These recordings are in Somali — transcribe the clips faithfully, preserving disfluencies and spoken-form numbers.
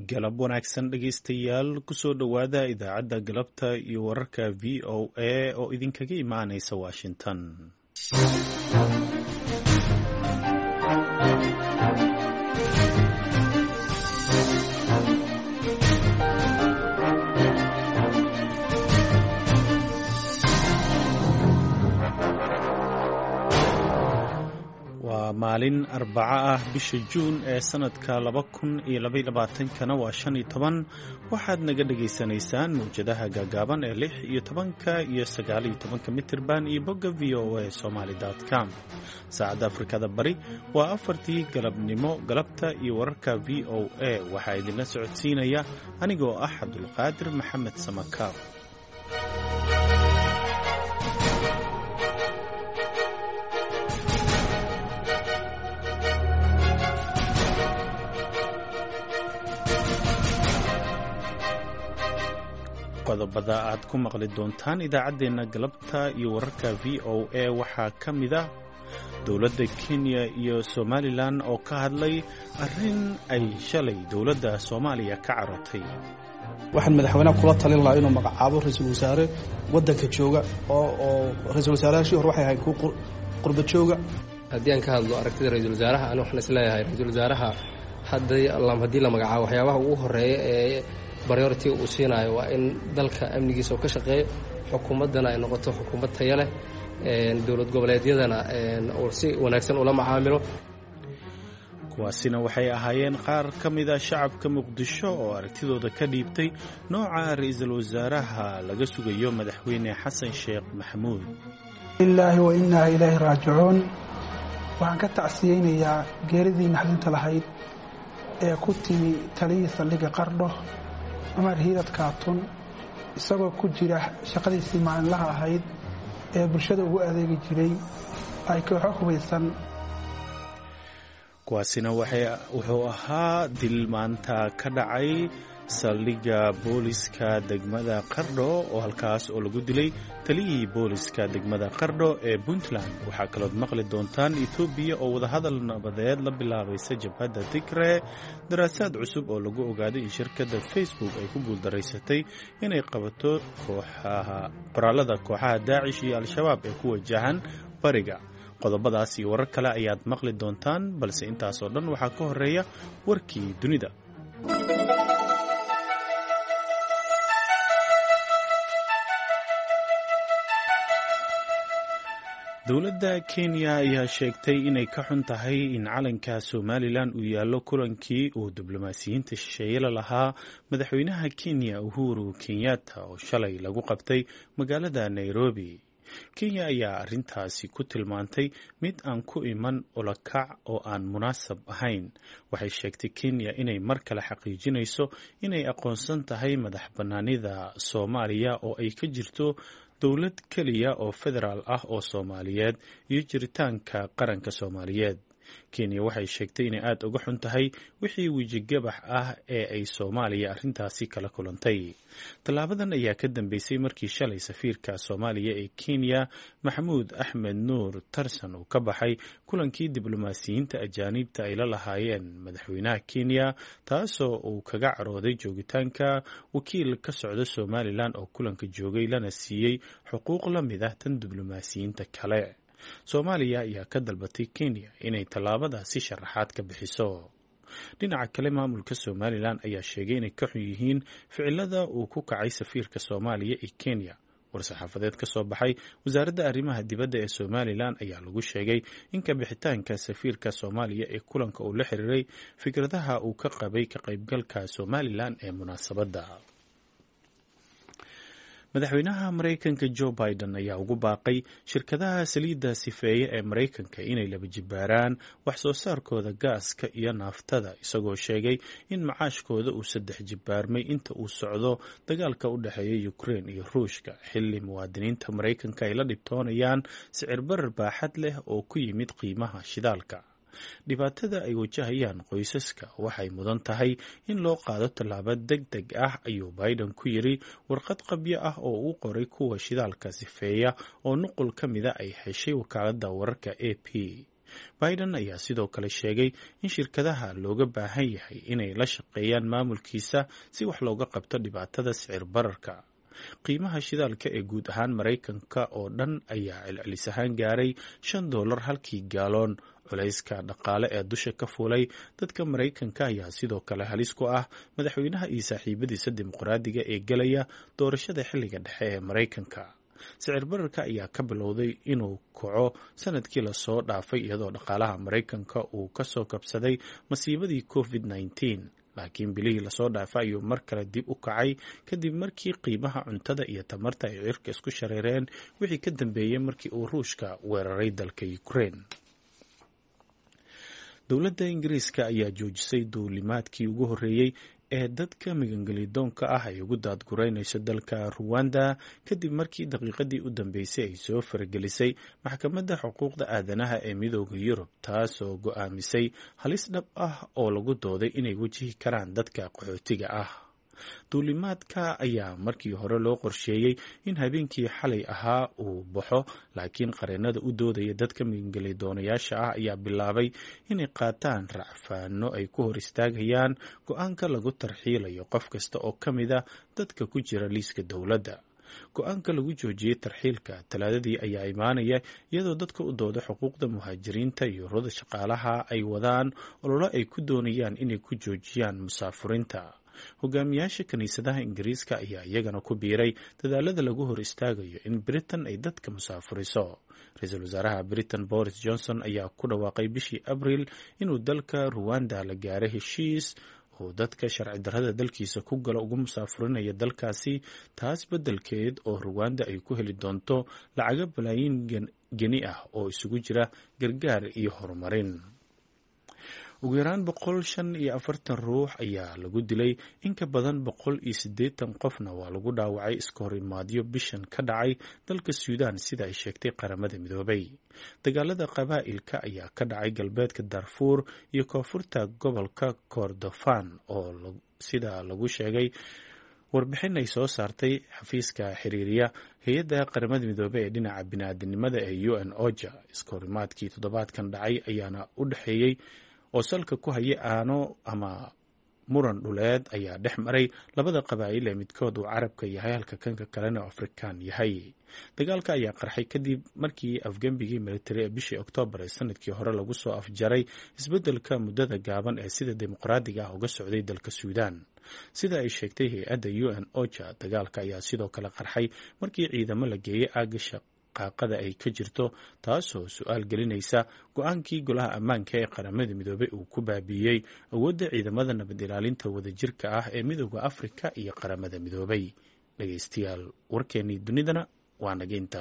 galab wanaagsan dhegaystayaal kusoo dhowaada idaacadda galabta iyo wararka v o a oo idinkaga imaanaysa washington. waa maalin arbaco ah bisha juun ee sanadka laba kun iyo labaiyo labaatankana waa shan iyo toban waxaad naga dhagaysanaysaan mawjadaha gaagaaban ee lix iyo tobanka iyo sagaal iyo tobanka mitirban iyo bogga v o a somaly dot com. saacadda afrikada bari waa afartii galabnimo galabta iyo wararka v o a waxaa idinla socodsiinaya anigoo ah cabdulqaadir maxamed samakaar. qodobada aad ku maqli doontaan idaacaddeenna galabta iyo wararka v o a waxaa ka mid ah dowladda kenya iyo somalilan oo ka hadlay arrin ay shalay dowladda soomaaliya ka carotay. waxaan madaxweynaha kula talin lahaa inuu magacaabo ra-iisul wasaare waddanka jooga oo oo ra-iisul wasaarayaashii hore waxay ahayd kuwa qurba jooga. haddii aan ka hadlo aragtida ra-iisul wasaaraha ani waxaan isleeyahay ra-iisul wasaaraha haddii haddii la magacaabo waxyaabaha ugu horreeya ee baryority uu siinayo waa in dalka amnigiisa uu ka shaqeeyo, xukuumaddana ay noqoto xukuumad tayo leh, dowlad goboleedyadana uu si wanaagsan ula macaamilo. kuwaasina waxay ahaayeen qaar ka mida shacabka muqdisho oo aragtidooda ka dhiibtay nooca ra-iisul wasaaraha laga sugayo madaxweyne xasan sheekh maxamuud. ilaahi wa innaa ilaahi raajicuun. waxaan ka tacsiyeynayaa geeridii naxdinta lahayd ee ku timi taliyii saldhigga qardho cumar hiidad kaatun isagoo ku jira shaqadiisii maalinlaha ahayd ee bulshada ugu adeegi jiray ay kooxo hubaysan. kuwaasina wuxuu ahaa dil maanta ka dhacay saldhigga booliska degmada qardho oo halkaas oo lagu dilay taliyihii booliska degmada qardho ee puntland. waxaa kalood maqli doontaan etoobiya oo wadahadal nabadeed la bilaabaysa jabhadda tigre, daraasaad cusub oo lagu ogaaday in shirkadda facebook ay ku guuldaraysatay inay qabato qoraalada kooxaha daacish iyo al-shabaab ee ku wajahan bariga. qodobadaas iyo warar kale ayaad maqli doontaan, balse intaasoo dhan waxaa ka horeeya warkii dunida. dowladda kenya ayaa sheegtay inay ka xun tahay in calanka somalilan uu yaallo kulankii uu diblomaasiyiinta shisheeye la lahaa madaxweynaha kenya uhuru kenyatta oo shalay lagu qabtay magaalada nairobi. kenya ayaa arrintaasi ku tilmaantay mid aan ku iman olakac oo aan munaasab ahayn. waxay sheegtay kenya inay mar kale xaqiijinayso inay aqoonsan tahay madax bannaanida soomaaliya oo ay ka jirto dowlad keliya oo federaal ah oo soomaaliyeed iyo jiritaanka qaranka soomaaliyeed. kenya waxay sheegtay inay aada uga xun tahay wixii wejigabax ah ee ay soomaaliya arrintaasi kala kulantay. tallaabadan ayaa ka dambeysay markii shalay safiirka soomaaliya ee kenya maxamuud axmed nuur tarsan uu ka baxay kulankii diblomaasiyiinta ajaaniibta ay la lahaayeen madaxweynaha kenya, taasoo uu kaga carooday joogitaanka wakiil ka socda somalilan oo kulanka joogay lana siiyey xuquuq la mid ah tan diblomaasiyiinta kale. soomaaliya ayaa ka dalbatay kenya inay tallaabadaasi sharaxaad ka bixiso. dhinaca kale maamulka somalilan ayaa sheegay inay ka xun yihiin ficilada uu ku kacay safiirka soomaaliya ee kenya. war-saxaafadeed ka soo baxay wasaaradda arrimaha dibadda ee somalilan ayaa lagu sheegay in ka bixitaanka safiirka soomaaliya ee kulanka uu la xiriiray fikradaha uu ka qabay ka qaybgalka somalilan ee munaasabadda. madaxweynaha maraykanka joe biden ayaa ugu baaqay shirkadaha saliidda sifeeye ee maraykanka inay laba jibaaraan wax soo saarkooda gaaska iyo naaftada, isagoo sheegay in macaashkooda uu saddex jibaarmay inta uu socdo dagaalka u dhexeeya ukraine iyo ruushka, xilli muwaadiniinta maraykanka ay la dhibtoonayaan sicir barar baaxad leh oo ku yimid qiimaha shidaalka. dhibaatada ay wajahayaan qoysaska waxay mudan tahay in loo qaado tallaabo deg deg ah, ayuu biden ku yiri warqad qabyo ah oo uu qoray kuwa shidaalka sifeeya oo nuqul ka mida ay heshay wakaaladda wararka a p. biden ayaa sidoo kale sheegay in shirkadaha looga baahan yahay inay la shaqeeyaan maamulkiisa si wax looga qabto dhibaatada sicir bararka. qiimaha shidaalka ee guud ahaan maraykanka oo dhan ayaa celcelis ahaan gaaray shan doolar halkii gaaloon. culayska dhaqaale ee dusha ka fuulay dadka maraykanka ayaa sidoo kale halis ku ah madaxweynaha iyo saaxiibadiisa dimuqraadiga ee gelaya doorashada xilliga dhexe ee maraykanka. sicir bararka ayaa ka bilowday inuu kaco sanadkii lasoo dhaafay iyadoo dhaqaalaha maraykanka uu kasoo kabsaday masiibadii covid nineteen, laakiin bilihii lasoo dhaafay ayuu mar kale dib u kacay kadib markii qiimaha cuntada iyo tamarta ay cirka isku shareereen wixii ka dambeeyey markii uu ruushka weeraray dalka Ukraine. dowladda ingiriiska ayaa joojisay duulimaadkii ugu horreeyey ee dadka migangelidoonka ah ay ugu daadgureynayso dalka Rwanda kadib markii daqiiqadii u dambeysay ay soo faragelisay maxkamadda xuquuqda aadanaha ee midooda Yurub, taasoo go'aamisay halis dhab ah oo lagu dooday inay wajihi karaan dadka qaxootiga ah. duulimaadka ayaa markii hore loo qorsheeyey in habeenkii xalay ahaa uu baxo, laakiin qareennada u doodaya dadka migangelidoonayasha ah ayaa bilaabay inay qaataan racfaano ay ku hor istaagayaan go-aanka lagu tarxiilayo qof kasta oo ka mid a dadka ku jira liiska dowladda. go-aanka lagu joojiyey tarxiilka talaadadii ayaa imaanaya iyadoo dadka u dooda xuquuqda muhaajiriinta iyo ururada shaqaalaha ay wadaan ololo ay ku doonayaan inay ku joojiyaan musaafurinta. hogaamiyaasha kiniisadaha ingiriiska ayaa iyagana ku biiray dadaalada lagu hor istaagayo in Britain ay dadka musaafuriso. ra-iisul wasaaraha Britain Boris Johnson ayaa ku dhawaaqay bishii Abriil inuu dalka Rwanda la gaaray heshiis oo dadka sharci darrada dalkiisa ku gala ugu musaafurinaya dalkaasi, taas beddelkeed oo Rwanda ay ku heli doonto lacago balaayiin geni ah oo isugu jira gargaar iyo horumarin. ugu yaraan boqol shan iyo afartan ruux ayaa lagu dilay, in ka badan boqol iyo siddeetan qofna waa lagu dhaawacay iska hor imaadyo bishan ka dhacay dalka Suudaan sida ay sheegtay qaramada midoobay. dagaalada qabaa'ilka ayaa ka dhacay galbeedka Darfur iyo koonfurta gobolka Kordofan oo sida lagu sheegay warbixin ay soo saartay xafiiska xiriiriya hay-adda qaramada midoobay ee dhinaca bini'aadanimada ee U N OCHA. iska hor imaadkii toddobaadkan dhacay ayaana u dhexeeyey oo salka ku haya aano ama muran dhuleed ayaa dhex maray labada qabaa'il ee midkood uu carabka yahay halka kanka kalena oo Afrikaan yahay. dagaalka ayaa qarxay kadib markii afgembigii militari ee bishii Oktoobar ee sanadkii hore lagu soo afjaray isbeddelka muddada gaaban ee sida dimuqraadiga ah uga socday dalka Suudaan. sida ay sheegtay hay-adda U N OCHA, dagaalka ayaa sidoo kale qarxay markii ciidamo la geeyey aagasha qaaqada ay ka jirto, taasoo su-aal gelinaysa go-aankii golaha ammaanka ee qaramada midoobay uu ku baabiiyey awoodda ciidamada nabad ilaalinta wadajirka ah ee midooda Afrika iyo qaramada midoobay. dhegeystayaal, warkeennii dunidana waa nageynta.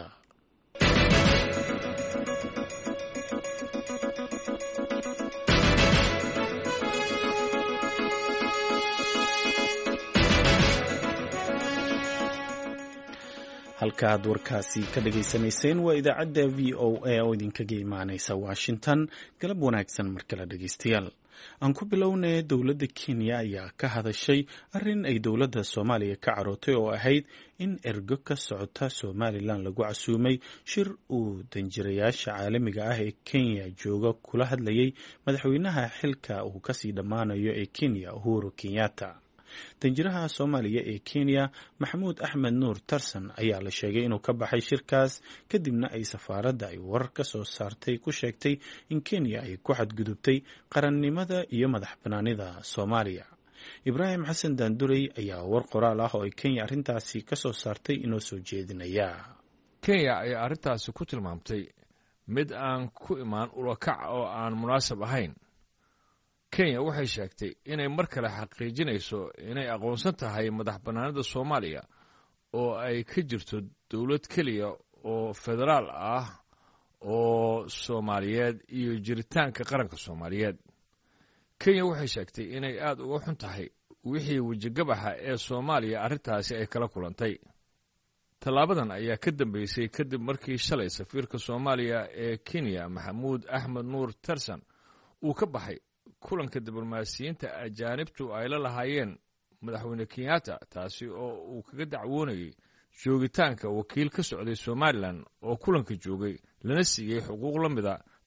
halka aad warkaasi ka dhageysanayseen waa idaacadda V O A oo idinkaga imaanaysa Washington. galab wanaagsan mar kale dhegeystayaal. aan ku bilownay dowladda Kenya ayaa ka hadashay arrin ay dowladda Soomaaliya ka carootay oo ahayd in ergo ka socota Somaliland lagu casuumay shir uu danjirayaasha caalamiga ah ee Kenya jooga kula hadlayay madaxweynaha xilka uu kasii dhammaanayo ee Kenya Uhuru Kenyatta. danjiraha Soomaaliya ee Kenya Maxamuud Axmed Nuur Tarsan ayaa la sheegay inuu ka baxay shirkaas, kadibna ay safaaradda ay warar ka soo saartay ku sheegtay in Kenya ay ku xadgudubtay qarannimada iyo madax banaanida Soomaaliya. Ibraahim Xasan Daandurey ayaa war qoraal ah oo ay Kenya arrintaasi ka soo saartay inoo soo jeedinaya. Kenya ayaa arrintaasi ku tilmaamtay mid aan ku imaan ulakac oo aan munaasab ahayn. Kenya waxay sheegtay inay mar kale xaqiijinayso inay aqoonsan tahay madax bannaanida Soomaaliya oo ay ka jirto dowlad keliya oo federaal ah oo Soomaaliyeed iyo jiritaanka qaranka Soomaaliyeed. Kenya waxay sheegtay inay aad uga xun tahay wixii wejigabaxa ee Soomaaliya arrintaasi ay kala kulantay. Tallaabadan ayaa ka dambeysay kadib markii shalay safiirka Soomaaliya ee Kenya Maxamuud Axmed Nuur Tarsan uu ka baxay kulanka diblomaasiyiinta ajaanibtu ay la lahaayeen madaxweyne Kenyatta, taasi oo uu kaga dacwoonayay joogitaanka wakiil ka socday Somaliland oo kulanka joogay lana siiyey xuquuq la mida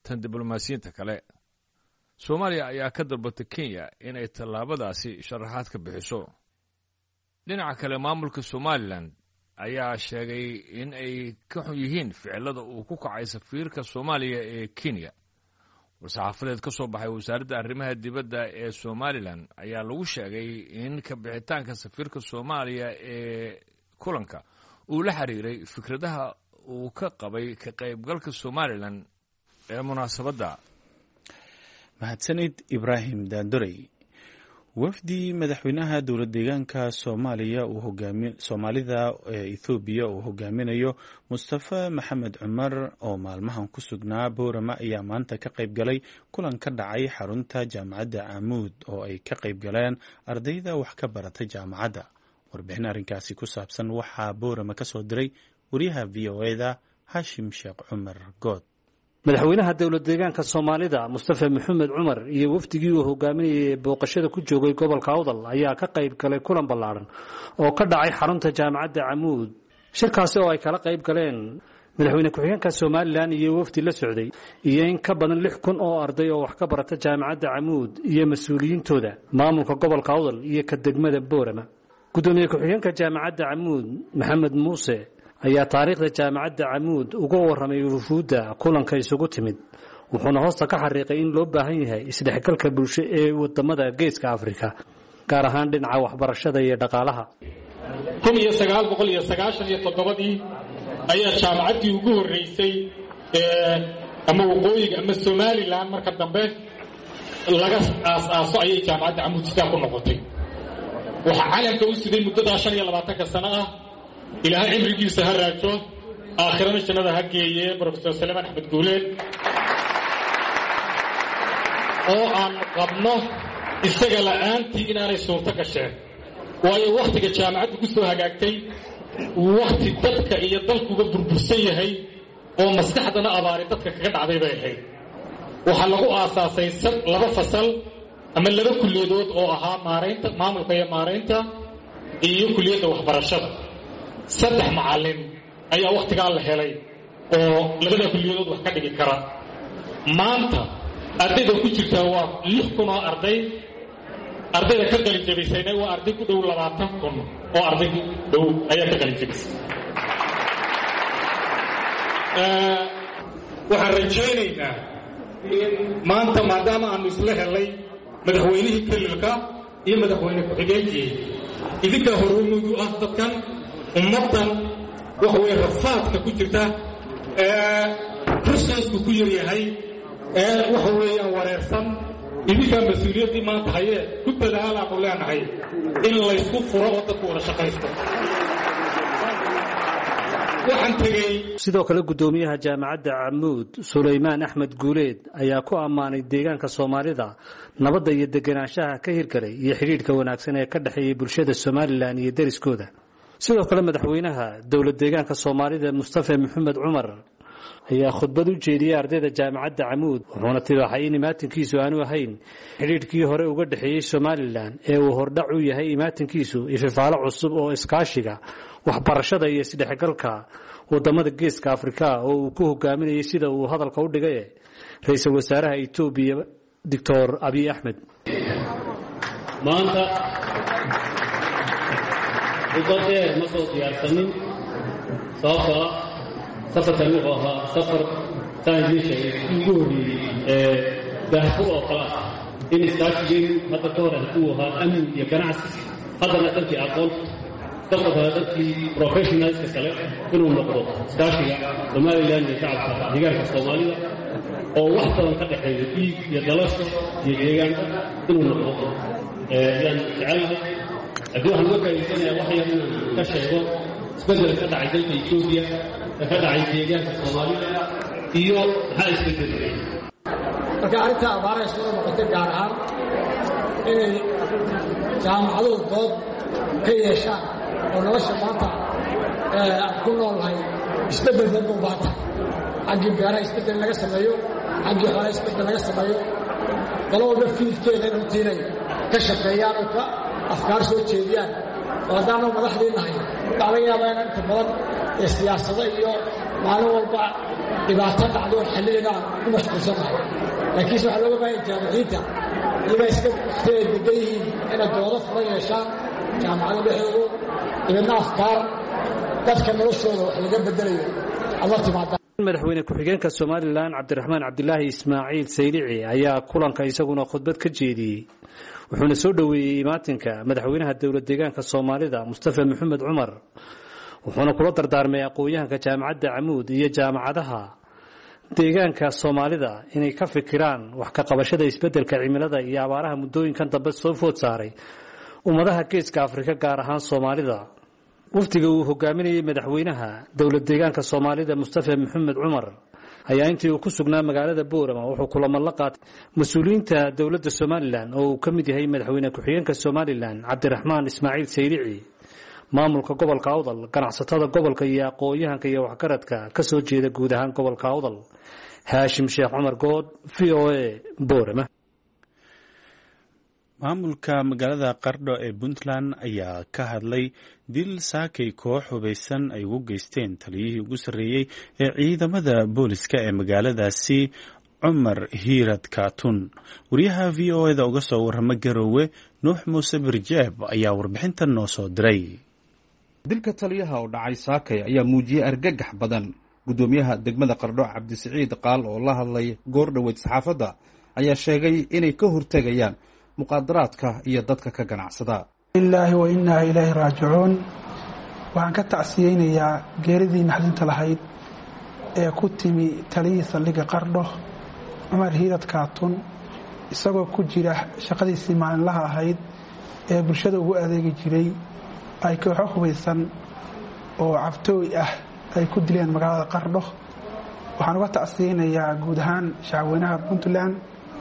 tan diblomaasiyiinta kale soomaaliya ayaa ka dalbatay kenya inay tallaabadaasi sharaxaad ka bixiso dhinaca kale maamulka somalilan ayaa sheegay in ay ka xun yihiin ficilada uu ku kacay safiirka soomaaliya ee kenya war-saxaafadeed ka soo baxay wasaaradda arrimaha dibadda ee somalilan ayaa lagu sheegay in ka bixitaanka safiirka soomaaliya ee kulanka uu la xiriiray fikradaha uu ka qabay ka qaybgalka somalilan ee munaasabadda mahadsanid ibraahim daandorey wafdi madaxweynaha dowlad deegaanka soomaaliya uu hogaami soomaalida ee ethoobiya uu hogaaminayo mustafa maxamed cumar oo maalmahan ku sugnaa boorama ayaa maanta ka qayb galay kulan ka dhacay xarunta jaamacadda camuud oo ay ka qayb galeen ardayda wax ka barata jaamacadda warbixin arrinkaasi ku saabsan waxaa boorama ka soo diray wariyaha v o eda hashim sheekh cumar good madaxweynaha dowlad deegaanka soomaalida mustafa maxamed cumar iyo wafdigii uu hogaaminayay booqashada ku joogay gobolka awdal ayaa ka qayb galay kulan ballaaran oo ka dhacay xarunta jaamacadda camuud shirkaasi oo ay kala qayb galeen madaxweyne ku-xigeenka somalilan iyo wafdi la socday iyo in ka badan lix kun oo arday oo wax ka barata jaamacadda camuud iyo mas-uuliyiintooda maamulka gobolka awdal iyo ka degmada boorama gudoomiye ku-xigeenka jaamacadda camuud maxamed muuse ayaa taariikhda jaamacadda camuud uga warramay wufuudda kulanka isugu timid wuxuuna hoosta ka xariiqay in loo baahan yahay isdhexgalka bulsho ee wadamada geeska afrika gaar ahaan dhinaca waxbarashada iyo dhaqaalaha kun iyo sagaal boqol iyo sagaashan iyo toddobadii ayaa jaamacaddii ugu horreysay ama waqooyiga ama somalilan marka dambe laga aas-aaso ayay jaamacadda camuud sidaa ku noqotay waxaa calanka u siday muddadaa shan iyo labaatanka sano ah ilaahay cimrigiisa ha raajo aakhirana jannada ha geeye brofesor saleemaan axmed guuleed oo aan qabno isaga la'aantii inaanay suurto gasheen waayo wakhtiga jaamacaddu ku soo hagaagtay wakhti dadka iyo dalkuba burbursan yahay oo maskaxdana abaari dadka kaga dhacday bay ahayd waxaa lagu aasaasay laba fasal ama laba kulliyadood oo ahaa maaraynta maamulka iyo maaraynta iyo kulliyadda waxbarashada saddex macallin ayaa wakhtigaa la helay oo labada kulliyadood wax ka dhigi kara maanta ardayda ku jirtaa waa lix kun oo arday ardayda ka qalin jabisaynay waa arday ku dhow labaatan kun oo arday ku dhow ayaa ka qalin jabisay waxaan rajaynaynaa in maanta maadaama aanu isla helay madaxweynihii kelilka iyo madaxweyne ku-xigeenkii idinkaa horumudu ah dadkan ummaddan waxa weeye rafaadka ku jirta ee rusaasku ku yaryahay ee waxa weeyaan wareersan idinkaa mas-uuliyaddii maanta hayee ku dadaalaanu leenahay in laysku furo oo dadku wada shaqaysto waxaan tegey sidoo kale guddoomiyaha jaamacadda camuud sulaymaan axmed guuleed ayaa ku ammaanay deegaanka soomaalida nabadda iyo deganaanshaha ka hirgalay iyo xidhiidhka wanaagsan ee ka dhexeeyay bulshada somalilan iyo deriskooda sidoo kale madaxweynaha dowlad deegaanka soomaalida mustafa maxamed cumar ayaa khudbad u jeediyey ardayda jaamacadda camuud wuxuuna tibaaxay in imaatinkiisu aanu ahayn xidhiidhkii hore uga dhexeeyey somalilan ee uu hordhac u yahay imaatinkiisu ififaalo cusub oo iskaashiga waxbarashada iyo isdhexgalka wadamada geeska afrika oo uu ku hogaaminayay sida uu hadalka u dhigay ra-iisul wasaaraha etoobiya doctor abiy axmed maanta ubadeer ma soo diyaarsanin sababtoo ah safarkan wuxuu ahaa safar saan idiin sheegay ugu horreeyey ee daahfur oo kale ah in iskaashigeenu hadda ka hor uu ahaa amni iyo ganacsi haddana dalkii aqoon dadka kale dadkii professionalska kale inuu noqdo iskaashiga somalilan iyo shacabka deegaanka soomaalida oo wax badan ka dhexeeya dhiig iyo dalasho iyo deegaanka inuu noqdo yaan jecelnahay haddii waxaan uga faa'iidsanayaa wax yar inaan ka sheego isbeddel ka dhacay dalka etoobiya ee ka dhacay deegaanka soomaalida iyo maxaa isbeddelay marka arrinta abaaraysa oo noqotay gaar ahaan inay jaamacaduhu dood ka yeeshaan oo nolosha maanta aan ku noolnahay isbeddel badan u baata xaggii beeraha isbeddel laga sameeyo xaggii xoolaha isbeddel laga sameeyo qolo walba fiilkeeda runtiinay ka shaqeeyaan oo ka afkaar soo jeediyaan oo haddaanu madaxdii nahay waxaa laga yaabaa inaan inta badan ee siyaasado iyo maalin walba dhibaato dhacdo oon xallilina aan ku mashquulsanahay laakiinse waxaa looga baahanya jaamiciinta iyagaa iska wakhtiay degan yihiin inay doodo furan yeeshaan jaamacada dhexdoodu ibadna afkaar dadka noloshooda wax laga bedelayo alla timaada madaxweyne ku-xigeenka somalilan cabdiraxmaan cabdilaahi ismaaciil saylici ayaa kulanka isaguna khudbad ka jeediyey wuxuuna soo dhoweeyey imaatinka madaxweynaha dowlad deegaanka soomaalida mustafa maxamed cumar wuxuuna kula dardaarmay aqoon-yahanka jaamacadda camuud iyo jaamacadaha deegaanka soomaalida inay ka fikiraan wax ka qabashada isbeddelka cimilada iyo abaaraha muddooyinkan dambe soo food saaray ummadaha geeska afrika gaar ahaan soomaalida wafdiga uu hogaaminayey madaxweynaha dowlad deegaanka soomaalida mustafa maxamed cumar ayaa intii uu ku sugnaa magaalada boorama wuxuu kulamo la qaatay mas-uuliyiinta dowladda somalilan oo uu ka mid yahay madaxweyne ku-xigeenka somalilan cabdiraxmaan ismaaciil saylici maamulka gobolka awdal ganacsatada gobolka iyo aqoon-yahanka iyo waxgaradka ka soo jeeda guud ahaan gobolka awdal haashim sheekh cumar good v o a boorama maamulka magaalada qardho ee puntland ayaa ka hadlay dil saakay koox hubaysan ay ugu geysteen taliyihii ugu sarreeyey ee ciidamada booliska ee magaaladaasi cumar hiirad kaatun wariyaha v o eda uga soo warrama garoowe nuux muuse birjeeb ayaa warbixintan noo soo diray dilka taliyaha oo dhacay saakay ayaa muujiyey argagax badan guddoomiyaha degmada qardho cabdisiciid qaal oo la hadlay goor dhoweed saxaafadda ayaa sheegay inay ka hortegayaan muqaadaraadka iyo dadka ka ganacsada ilaahi wa innaa ilaahi raajicuun waxaan ka tacsiyeynayaa geeridii naxdinta lahayd ee ku timi taliyihii saldhigga qardho cumar hiirad kaatun isagoo ku jira shaqadiisii maalinlaha ahayd ee bulshada ugu adeegi jiray ay kooxo hubaysan oo cabtooy ah ay ku dileen magaalada qardho waxaan uga tacsiyeynayaa guud ahaan shacabweynaha puntland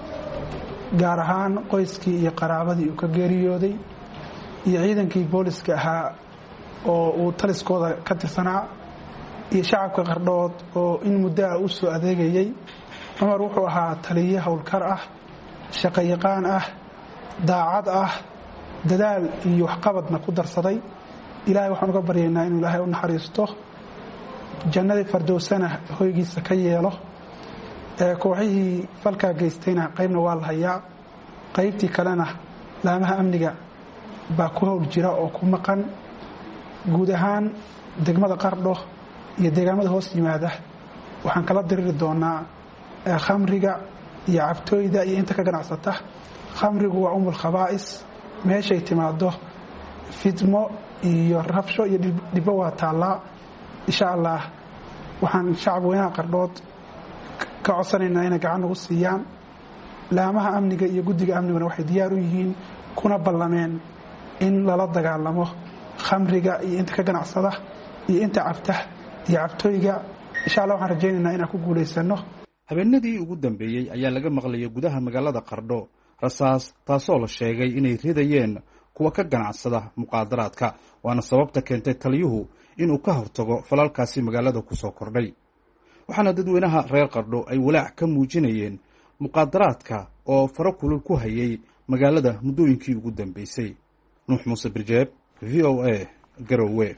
gaar ahaan qoyskii iyo qaraabadii uu ka geeriyooday iyo ciidankii booliska ahaa oo uu taliskooda ka tirsanaa iyo shacabka qardhood oo in muddo ah u soo adeegayey cumar wuxuu ahaa taliye howlkar ah shaqayaqaan ah daacad ah dadaal iyo waxqabadna ku darsaday ilaahay waxaan uga baryaynaa inuu ilaahay u naxariisto jannadii fardowsana hoygiisa ka yeelo kooxihii falkaa geystayna qaybna waa la hayaa qaybtii kalena laamaha amniga baa ku howl jira oo ku maqan guud ahaan degmada qardho iyo deegaamada hoos yimaada waxaan kala diriri doonaa khamriga iyo cabtooyda iyo inta ka ganacsata khamrigu waa umul khabaa'is meeshay timaado fidmo iyo rabsho iyo dhibbo waa taallaa insha allah waxaan shacab weynaha qardhood ka codsanaynaa inay gacan nagu siiyaan laamaha amniga iyo guddiga amniguna waxay diyaar u yihiin kuna ballameen in lala dagaalamo khamriga iyo inta ka ganacsada iyo inta cabta iyo cabtooyga insha allah waxaan rajaynaynaa inaan ku guulaysano habeenadii ugu dambeeyey ayaa laga maqlayay gudaha magaalada qardho rasaas taasoo la sheegay inay ridayeen kuwa ka ganacsada muqaadaraadka waana sababta keentay taliyuhu inuu ka hortago falalkaasi magaalada ku soo kordhay waxaana dadweynaha reer qardho ay walaac ka muujinayeen muqaadaraadka oo faro kulul ku hayay magaalada muddooyinkii ugu dambeysay nuux muuse birjeeb v o a garowe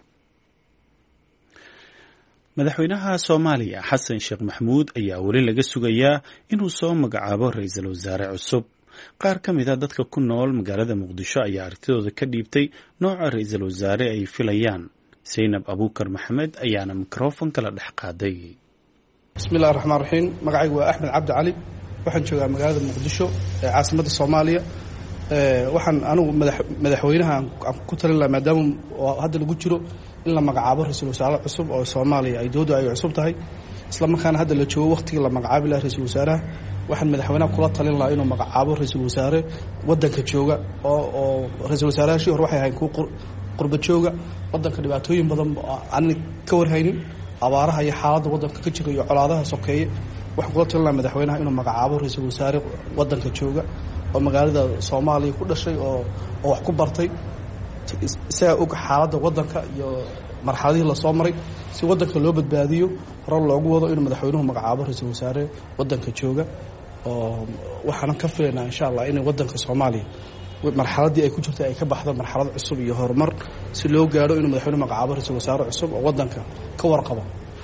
madaxweynaha soomaaliya xasan sheekh maxamuud ayaa weli laga sugayaa inuu soo magacaabo ra-iisul wasaare cusub qaar ka mid a dadka ku nool magaalada muqdisho ayaa aragtidooda ka dhiibtay nooca ra-iisul wasaare ay filayaan saynab abuukar maxamed ayaana mikrofon kala dhex qaaday bismillahi raxmaan raxiim magacaygu waa axmed cabdi cali waxaan joogaa magaalada muqdisho ee caasimadda soomaaliya waxaan anigu madaxweynaha aan ku talin lahaa maadaama hadda lagu jiro in la magacaabo ra-iisul wasaare cusub oo soomaaliya ay dowladdu ay cusub tahay isla markaana hadda la joogo wakhtigii la magacaabi lahaa ra-iisul wasaaraha waxaan madaxweynaha kula talin lahaa inuu magacaabo ra-iisul wasaare waddanka jooga oo oo ra-iisul wasaarahashii hore waxay ahayn kuwa qurba jooga waddanka dhibaatooyin badan aanan ka warhaynin abaaraha iyo xaaladda waddanka ka jira iyo colaadaha sokeeye waxaan kula talin lahaa madaxweynaha inuu magacaabo ra-iisul wasaare waddanka jooga oo magaalada soomaaliya ku dhashay oo oo wax ku bartay isagaa og xaaladda waddanka iyo marxaladihii lasoo maray si waddanka loo badbaadiyo hore loogu wado inuu madaxweynuhu magacaabo ra-iisul wasaare waddanka jooga oo waxaanan ka filaynaa insha allah inay waddanka soomaaliya marxaladii ay ku jirtay ay ka baxdo marxalad cusub iyo horumar si loo gaaro inuu madaxweyne magacaabo ra-iisul wasaare cusub oo waddanka ka warqabo.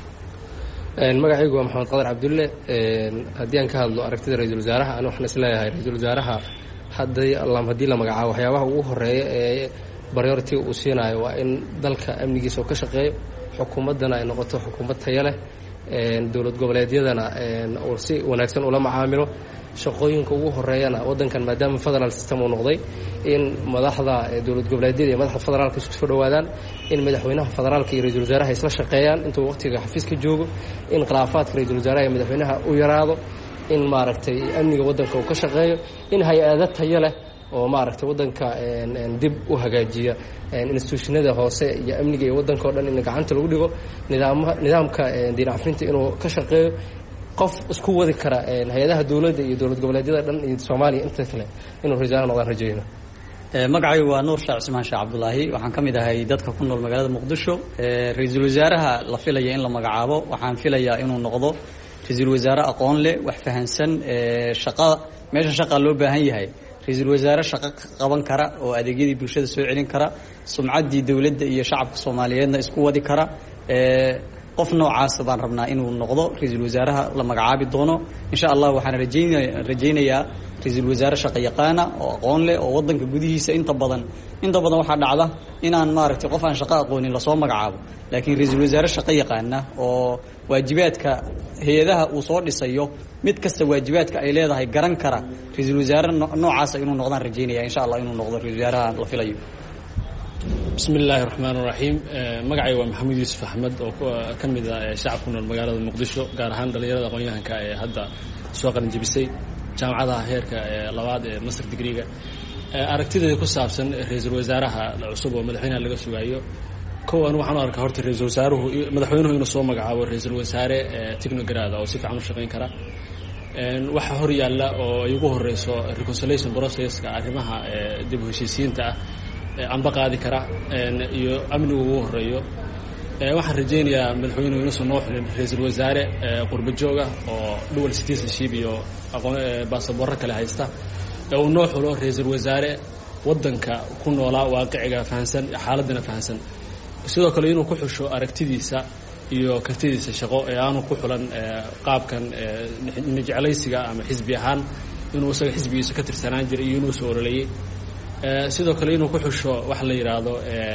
magacaygu waa maxamed qadar cabdulle. haddii aan ka hadlo aragtida ra-iisul wasaaraha ani waxaan isleeyahay ra-iisul wasaaraha hadday haddii la magacaabo waxyaabaha ugu horeeya ee priority uu siinayo waa in dalka amnigiisa uu ka shaqeeyo, xukuumaddana ay noqoto xukuumad tayo leh, dowlad goboleedyadana uu si wanaagsan ula macaamilo. shaqooyinka ugu horeeyana waddankan maadaama federal system uu noqday in madaxda dowlad goboleedyada iyo madaxda federaalka isku soo dhowaadaan, in madaxweynaha federaalka iyo ra-iisul wasaaraha isla shaqeeyaan intuu waqtiga xafiiska joogo, in khilaafaadka ra-iisul wasaaraha iyo madaxweynaha u yaraado, in maaragtay amniga waddanka uu ka shaqeeyo, in hay-ado tayo leh oo maaragtay waddanka dib u hagaajiya institutionada hoose iyo amniga iyo waddanka o dhan in gacanta lagu dhigo, nidaamha nidaamka diin cafinta inuu ka shaqeeyo, qof isku wadi kara hay-adaha dowladda iyo dowlad goboleedyada dhan iyo Soomaaliya inta kale inuu rajaana noqdaan rajayna. magacaygu waa Nuur Shaac Ismaan Sheekh Cabdullaahi, waxaan ka mid ahay dadka ku nool magaalada Muqdisho. ra-iisul wasaaraha la filaya in la magacaabo waxaan filayaa inuu noqdo ra-iisul wasaare aqoon leh, wax fahansan shaqada meesha shaqa loo baahan yahay, ra-iisul wasaare shaqo qaban kara oo adeegyadii bulshada soo celin kara, sumcaddii dowladda iyo shacabka Soomaaliyeedna isku wadi kara. qof noocaas baan rabnaa inuu noqdo ra-iisul wasaaraha la magacaabi doono insha Allah. waxaan rajaynayaa rajaynayaa ra-iisul wasaare shaqo yaqaana oo aqoon leh oo waddanka gudihiisa inta badan inta badan waxaa dhacda inaan maaragtay qof aan shaqo aqoonin la soo magacaabo, laakiin ra-iisul wasaare shaqo yaqaana oo waajibaadka hay-adaha uu soo dhisayo mid kasta waajibaadka ay leedahay garan kara, ra-iisul wasaare noocaas inuu noqdaan rajaynaya insha Allah inuu noqdo ra-iisul wasaaraha la filayo. bismi illaahi raxmaan raxiim. magacay waa maxamed yuusuf axmed oo ka mid ah shacab ku nool magaalada muqdisho, gaar ahaan dhallinyarada aqoon-yahanka ee hadda soo qaran jebisay jaamacadaha heerka labaad ee master degreega. aragtideeda ku saabsan ra-iisul wasaaraha cusub oo madaxweynaha laga sugaayo, kow anu waxaan u arkaa horta ra-iisul wasaaruhu madaxweynuhu inuu soo magacaabo ra-iisul wasaare technograda oo si fiican u shaqayn kara. waxa hor yaalla oo ay ugu horeyso reconciliation processka arrimaha dib u heshiisiinta ah amba qaadi kara iyo amnigu ugu horeeyo. waxaan rajaynayaa madaxweynuhu inuusan noo xulin ra-iisul wasaare qurba joog ah oo dual citizenship iyo baasaboorro kale haysta, ee uu noo xulo ra-iisul wasaare waddanka ku noolaa waaqiciga fahansan, xaaladana fahansan. sidoo kale inuu ku xusho aragtidiisa iyo kartidiisa shaqo ee aanu ku xulan qaabkan jeclaysiga ama xisbi ahaan inuu isaga xisbigiisa ka tirsanaan jiray iyo inuu soo ololeeyey. sidoo kale inuu ku xusho waxa la yidhaahdo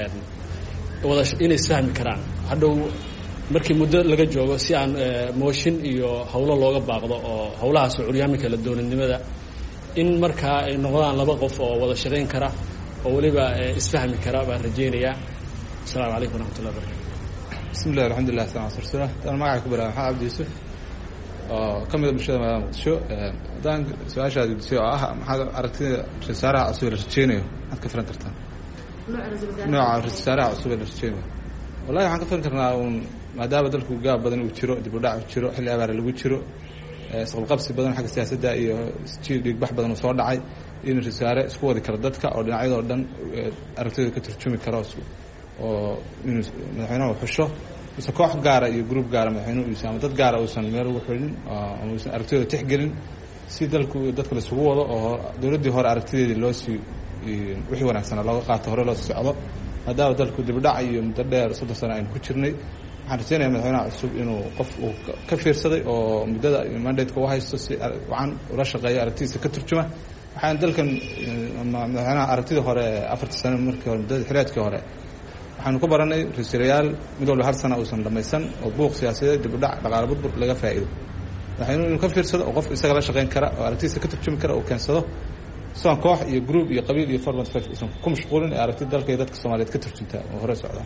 wada inay isfahmi karaan hadhow markii muddo laga joogo, si aan mooshin iyo howlo looga baaqdo oo howlahaasoo curyaaminka la doonadnimada, in markaa ay noqdaan laba qof oo wada shaqayn kara oo weliba isfahmi kara baan rajaynayaa. asalaamu calaykum waraxmatullahi wabarakatu. bismi illahi alxamdulilah asalaam ala rasuulilah. taan magacay ku baraa maxamed cabdi yuusuf oo ka mid a bulshada magaalada muqdisho. haddaan su-aashaad disay oo ah maxaad aragtida ra-isul wasaaraha cusub ee la rajeynayo maxaad ka filan kartaa? nooca ra-isul wasaaraha cusub ee la rajeynayo wallahi waxaan ka filan karnaa uun maadaama dalku gaab badan uu jiro, dib u dhac uu jiro, xilli abaara lagu jiro, isqabqabsi badan xagga siyaasadda iyo jiil dhiigbax badan uu soo dhacay, in ra-isul wasaare isku wadi karo dadka oo dhinacyadoo dhan aragtidooda ka turjumi karo oo inuu madaxweynuhu xusho mise koox gaara iyo gruub gaara madaxweynuhu uusan ama dad gaara uusan meel ugu xulin ama uusan aragtidooda tixgelin, si dalku dadka la isugu wado oo dowladdii hore aragtideedii loo sii wixii wanaagsana looga qaato hore loo sii socdo. maadaama dalku dibdhac iyo muddo dheer soddon sano aynu ku jirnay, waxaan rajaynayaa madaxweynaha cusub inuu qof uu ka fiirsaday oo muddada mandate-ka u haysto si wacan ula shaqeeyo, aragtidiisa ka turjuma. waxaan dalkan madaxweynaha aragtidii hore afartii sano markii hore muddada xiliyaadkii hore waxaanu ka baranay ra-iisul mid walba hal sana uusan dhamaysan oo buuq siyaasadeed, dib u dhac, dhaqaale burbur laga faa'iido. madaxweynuhu inuu ka fiirsado oo qof isaga la shaqayn kara oo aragtidiisa ka turjumi kara uu keensado, sidan koox iyo group iyo qabiil iyo four point five uusan ku mashquulin ee aragtida dalka iyo dadka Soomaaliyeed ka turjunta oo hore socda.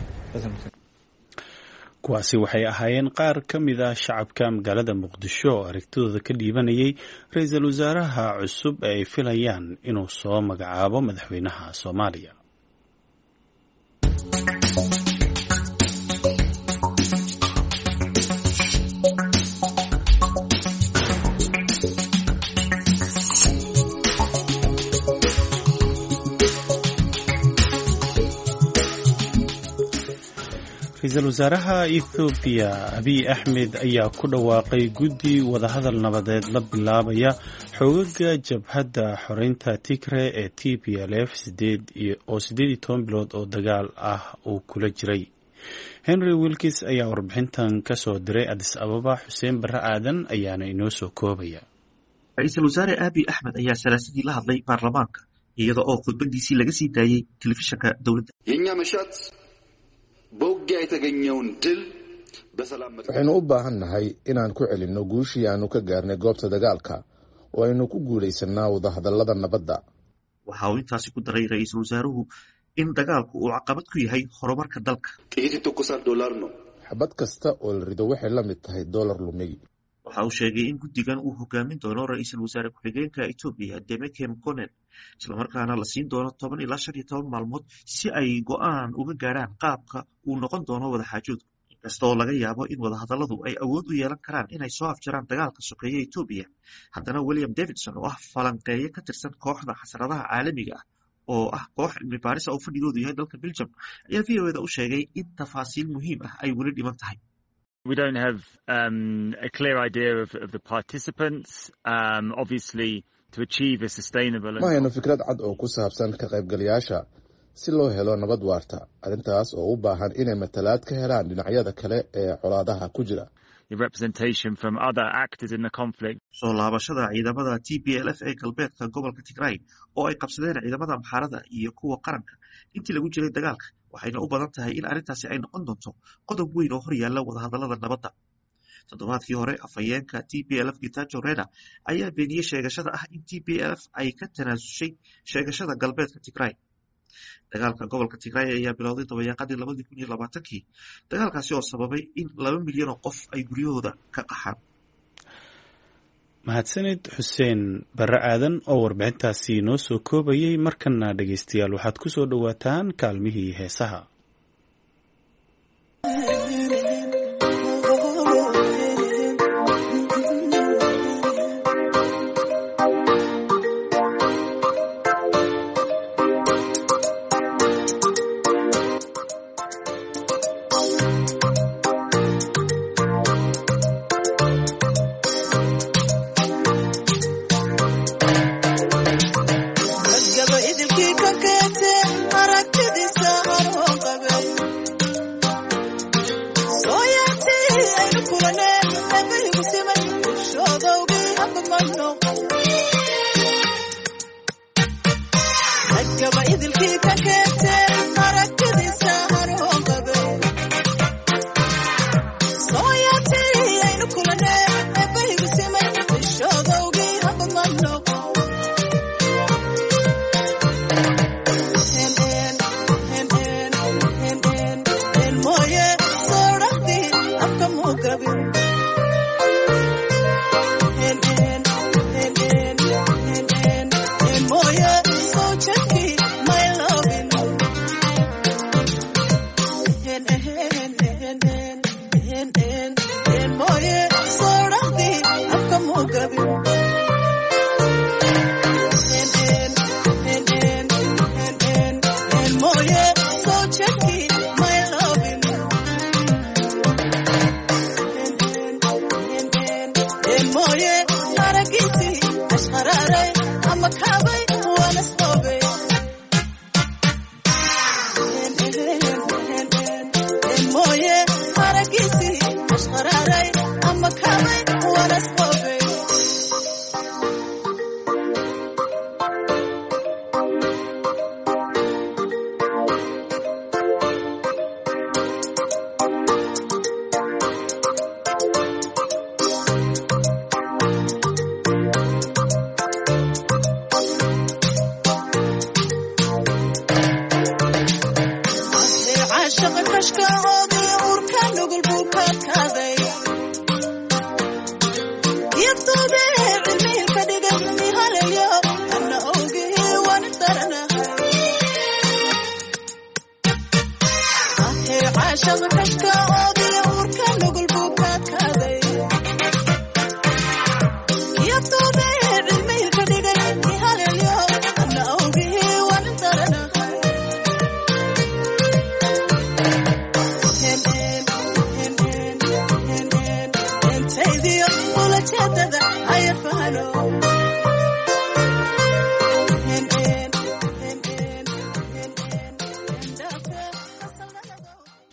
kuwaasi waxay ahaayeen qaar ka mid ah shacabka magaalada Muqdisho oo aragtidooda ka dhiibanayay ra-iisul wasaaraha cusub ee ay filayaan inuu soo magacaabo madaxweynaha Soomaaliya. ra-iisul wasaaraha Ethiopia Abiy Ahmed ayaa ku dhawaaqay guddi wadahadal nabadeed la bilaabaya xogaga jabhadda xoreynta Tigray ee T P L F oo sideed iyo toban bilood oo dagaal ah uu kula jiray. Henry Wilkes ayaa warbixintan ka soo diray Addis Ababa. Xuseen Barre Aadan ayaana inoo soo koobaya. Ra'iisul Wasaare Abiy Ahmed ayaa salaasadii la hadlay baarlamaanka iyada oo khudbadiisii laga sii daayay telefishinka dowladda. የኛ መሻት በውጊያ የተገኘውን ድል በሰላም waxaynu u baahannahay inaan ku celinno guushii aanu ka gaarnay goobta dagaalka oo aynu ku guulaysanaa wadahadallada nabadda. waxa uu intaasi ku daray ra'iisul wasaaruhu in dagaalku uu caqabad ku yahay horumarka dalka. ጥይት ይተኮሳል ዶላር ነው xabad kasta oo la rido waxay la mid tahay dollar lumay. waxa uu sheegay in guddigan uu hogaamin doono ra'iisul wasaare ku-xigeenka Itoobiya Demeke Mekonnen isla markaana la siin doono toban ilaa shan iyo toban maalmood si ay go'aan uga gaaraan qaabka uu noqon doono wada xaajoodka. inkastoo laga yaabo in wadahadalladu ay awood u yeelan karaan inay soo afjaraan dagaalka sokeeye Itoobiya, haddana William Davidson oo ah falanqeeye ka tirsan kooxda xasradaha caalamiga ah oo ah koox cilmi baaris oo fadhigoodu yahay dalka Belgium ayaa V O A da u sheegay in tafaasiil muhiim ah ay weli dhiman tahay. We don't have um, a clear idea of, of the participants. Um, obviously, to achieve a sustainable... ma hayno fikrad cad oo ku saabsan ka qaybgalayaasha si loo helo nabad waarta, arrintaas oo u baahan inay matalaad ka helaan dhinacyada kale ee colaadaha ku jira. representation from other actors in the conflict. soo laabashada ciidamada T P L F ee galbeedka gobolka Tigray oo ay qabsadeen ciidamada Amxaarada iyo kuwa qaranka intii lagu jiray dagaalka waxayna u badan tahay in arrintaasi ay noqon doonto qodob weyn oo hor yaalla wadahadallada nabadda. toddobaadkii hore afhayeenka T P L F Getachew Reda ayaa beeniyey sheegashada ah in T P L F ay ka tanaasushay sheegashada galbeedka Tigray. dagaalka gobolka Tigray ayaa bilowday dabayaaqadii labadii kun iyo labaatankii, dagaalkaasi oo sababay in laba milyan oo qof ay guryahooda ka qaxaan. mahadsanid Xuseen Barre Aadan oo warbixintaasi noo soo koobayay. markana dhegeystayaal waxaad ku soo dhawaataan kaalmihii heesaha.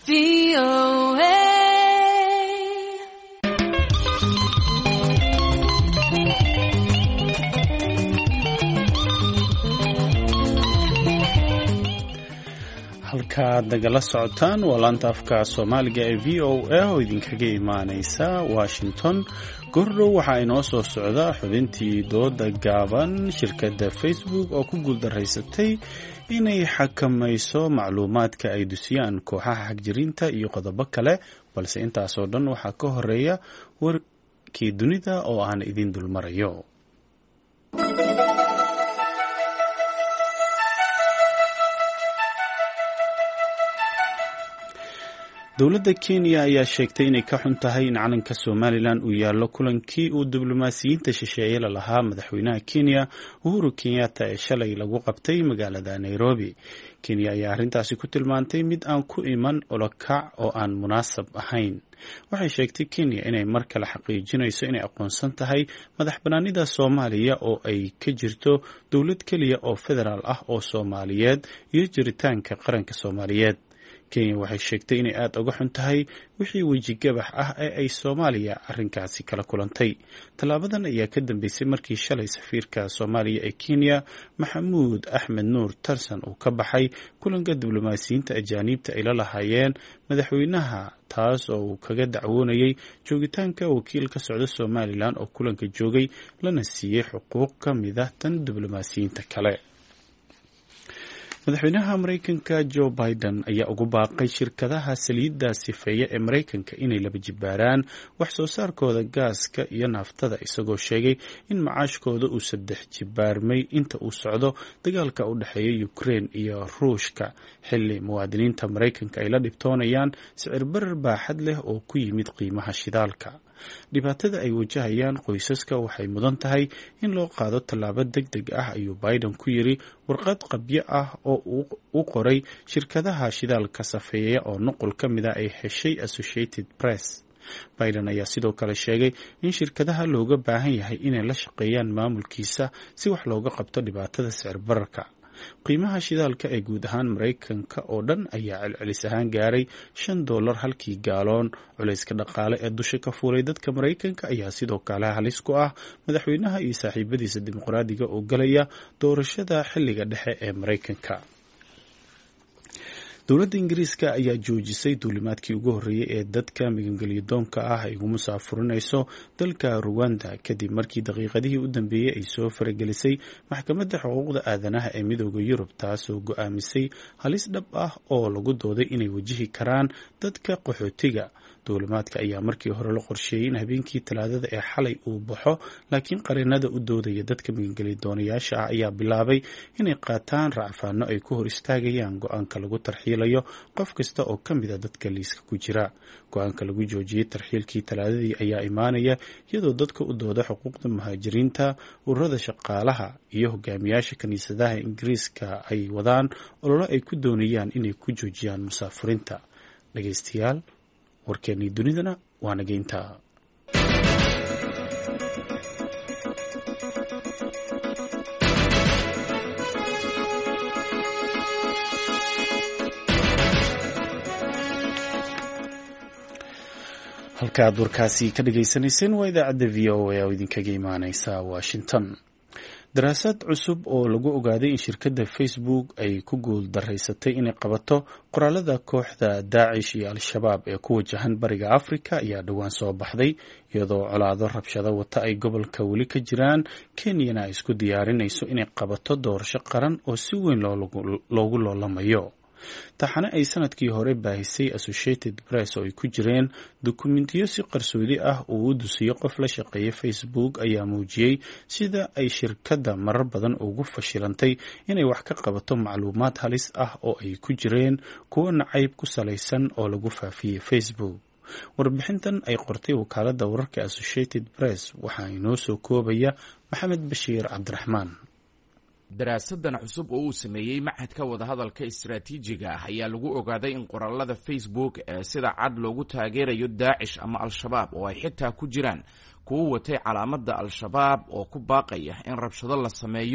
halkaad nagala socotaan waa laanta afka soomaaliga ee v o a oo idinkaga imaaneysa washington. gordhow waxaa inoo soo socda xubintii dooda gaaban. shirkadda facebook oo ku guuldaraysatay inay xakamayso macluumaadka ay dusiyaan kooxaha xagjirinta iyo qodobo kale, balse intaasoo dhan waxaa ka horeeya warkii dunida oo aan idin dulmarayo. dowladda Kenya ayaa sheegtay inay ka xun tahay in calanka Somaliland uu yaallo kulankii uu diblomaasiyiinta shisheeye la lahaa madaxweynaha Kenya Uhuru Kenyatta ee shalay lagu qabtay magaalada Nairobi. Kenya ayaa arrintaasi ku tilmaantay mid aan ku iman olokac oo aan munaasab ahayn. waxay sheegtay Kenya inay mar kale xaqiijinayso inay aqoonsan tahay madax banaanida Soomaaliya oo ay ka jirto dowlad kaliya oo federaal ah oo Soomaaliyeed iyo jiritaanka qaranka Soomaaliyeed. Kenya waxay sheegtay inay aad uga xun tahay wixii wejigabax ah ee ay Soomaaliya arrinkaasi kala kulantay. Tallaabadan ayaa ka dambeysay markii shalay safiirka Soomaaliya ee Kenya Maxamuud Axmed Nuur Tarsan uu ka baxay kulanka diblomaasiyiinta ajaanibta ay la lahaayeen madaxweynaha, taas oo uu kaga dacwoonayay joogitaanka wakiil ka socda Somaliland oo kulanka joogay lana siiyey xuquuq ka mid ah tan diblomaasiyiinta kale. madaxweynaha Mareykanka Joe Biden ayaa ugu baaqay shirkadaha saliidda sifeeya ee Mareykanka inay laba jibaaraan wax soo saarkooda gaaska iyo naaftada, isagoo sheegay in macaashkooda uu saddex jibaarmay inta uu socdo dagaalka u dhexeeya Ukraine iyo Ruushka, xilli muwaadiniinta Mareykanka ay la dhibtoonayaan sicir barar baaxad leh oo ku yimid qiimaha shidaalka. dhibaatada ay wajahayaan qoysaska waxay mudan tahay in loo qaado tallaabo degdeg ah, ayuu Biden ku yiri warqad qabyo ah oo uu qoray shirkadaha shidaalka safeeya oo nuqul ka mid ah ay heshay Associated Press. Biden ayaa sidoo kale sheegay in shirkadaha looga baahan yahay inay la shaqeeyaan maamulkiisa si wax looga qabto dhibaatada sicir bararka. qiimaha shidaalka ee guud ahaan Mareykanka oo dhan ayaa celcelis ahaan gaaray shan dollar halkii gaaloon. culayska dhaqaale ee dusha ka fuulay dadka Mareykanka ayaa sidoo kale halis ku ah madaxweynaha iyo saaxiibadiisa dimuqraadiga oo galaya doorashada xilliga dhexe ee Mareykanka. dowladda Ingiriiska ayaa joojisay duulimaadkii ugu horreeyay ee dadka migangelyadoonka ah ay ugu musaafurinayso dalka Rwanda kadib markii daqiiqadihii u dambeeyey ay soo faragelisay maxkamadda xuquuqda aadanaha ee midooda Yurub, taasoo go'aamisay halis dhab ah oo lagu dooday inay wajihi karaan dadka qaxootiga. duulimaadka ayaa markii hore la qorsheeyey in habeenkii Talaadada ee xalay uu baxo, laakiin qareenada u doodaya dadka migangelyadoonyaasha ah ayaa bilaabay inay qaataan racfaano ay ku hor istaagayaan go'aanka lagu tarxiilayo qof kasta oo ka mid a dadka liiska ku jira. go'aanka lagu joojiyey tarxiilkii Talaadadii ayaa imaanaya iyadoo dadka u dooda xuquuqda muhaajiriinta, ururada shaqaalaha iyo hogaamiyaasha kaniisadaha Ingiriiska ay wadaan olole ay ku doonayaan inay ku joojiyaan musaafurinta. dhageystayaal, warkeennii dunidana waa nageynta. halkaad warkaasi ka dhageysanayseen waa idaacadda v o a oo idinkaga imaaneysa Washington. daraasad cusub oo lagu ogaaday in shirkadda Facebook ay ku guul daraysatay inay qabato qoraalada kooxda Daacish iyo Al-Shabaab ee ku wajahan bariga Afrika ayaa dhowaan soo baxday, iyadoo colaado rabshado wata ay gobolka weli ka jiraan. Kenyana ay isku diyaarinayso inay qabato doorasho qaran oo si weyn loogu loolamayo. taxane ay sanadkii hore baahisay Associated Press oo ay ku jireen dukumentiyo si qarsoodi ah uu u dusiyo qof la shaqeeya Facebook ayaa muujiyey sida ay shirkadda marar badan ugu fashilantay inay wax ka qabato macluumaad halis ah oo ay ku jireen kuwo nacayb ku salaysan oo lagu faafiyey Facebook. warbixintan ay qortay wakaaladda wararka Associated Press waxaa inoo soo koobaya Maxamed Bashiir Cabdiraxmaan. daraasadan cusub oo uu sameeyey machadka wadahadalka istiraatiijiga ah ayaa lagu ogaaday in qoraalada Facebook ee sida cad loogu taageerayo Daacish ama Al-Shabaab oo ay xitaa ku jiraan kuwa watay calaamadda Al-Shabaab oo ku baaqaya in rabshado la sameeyo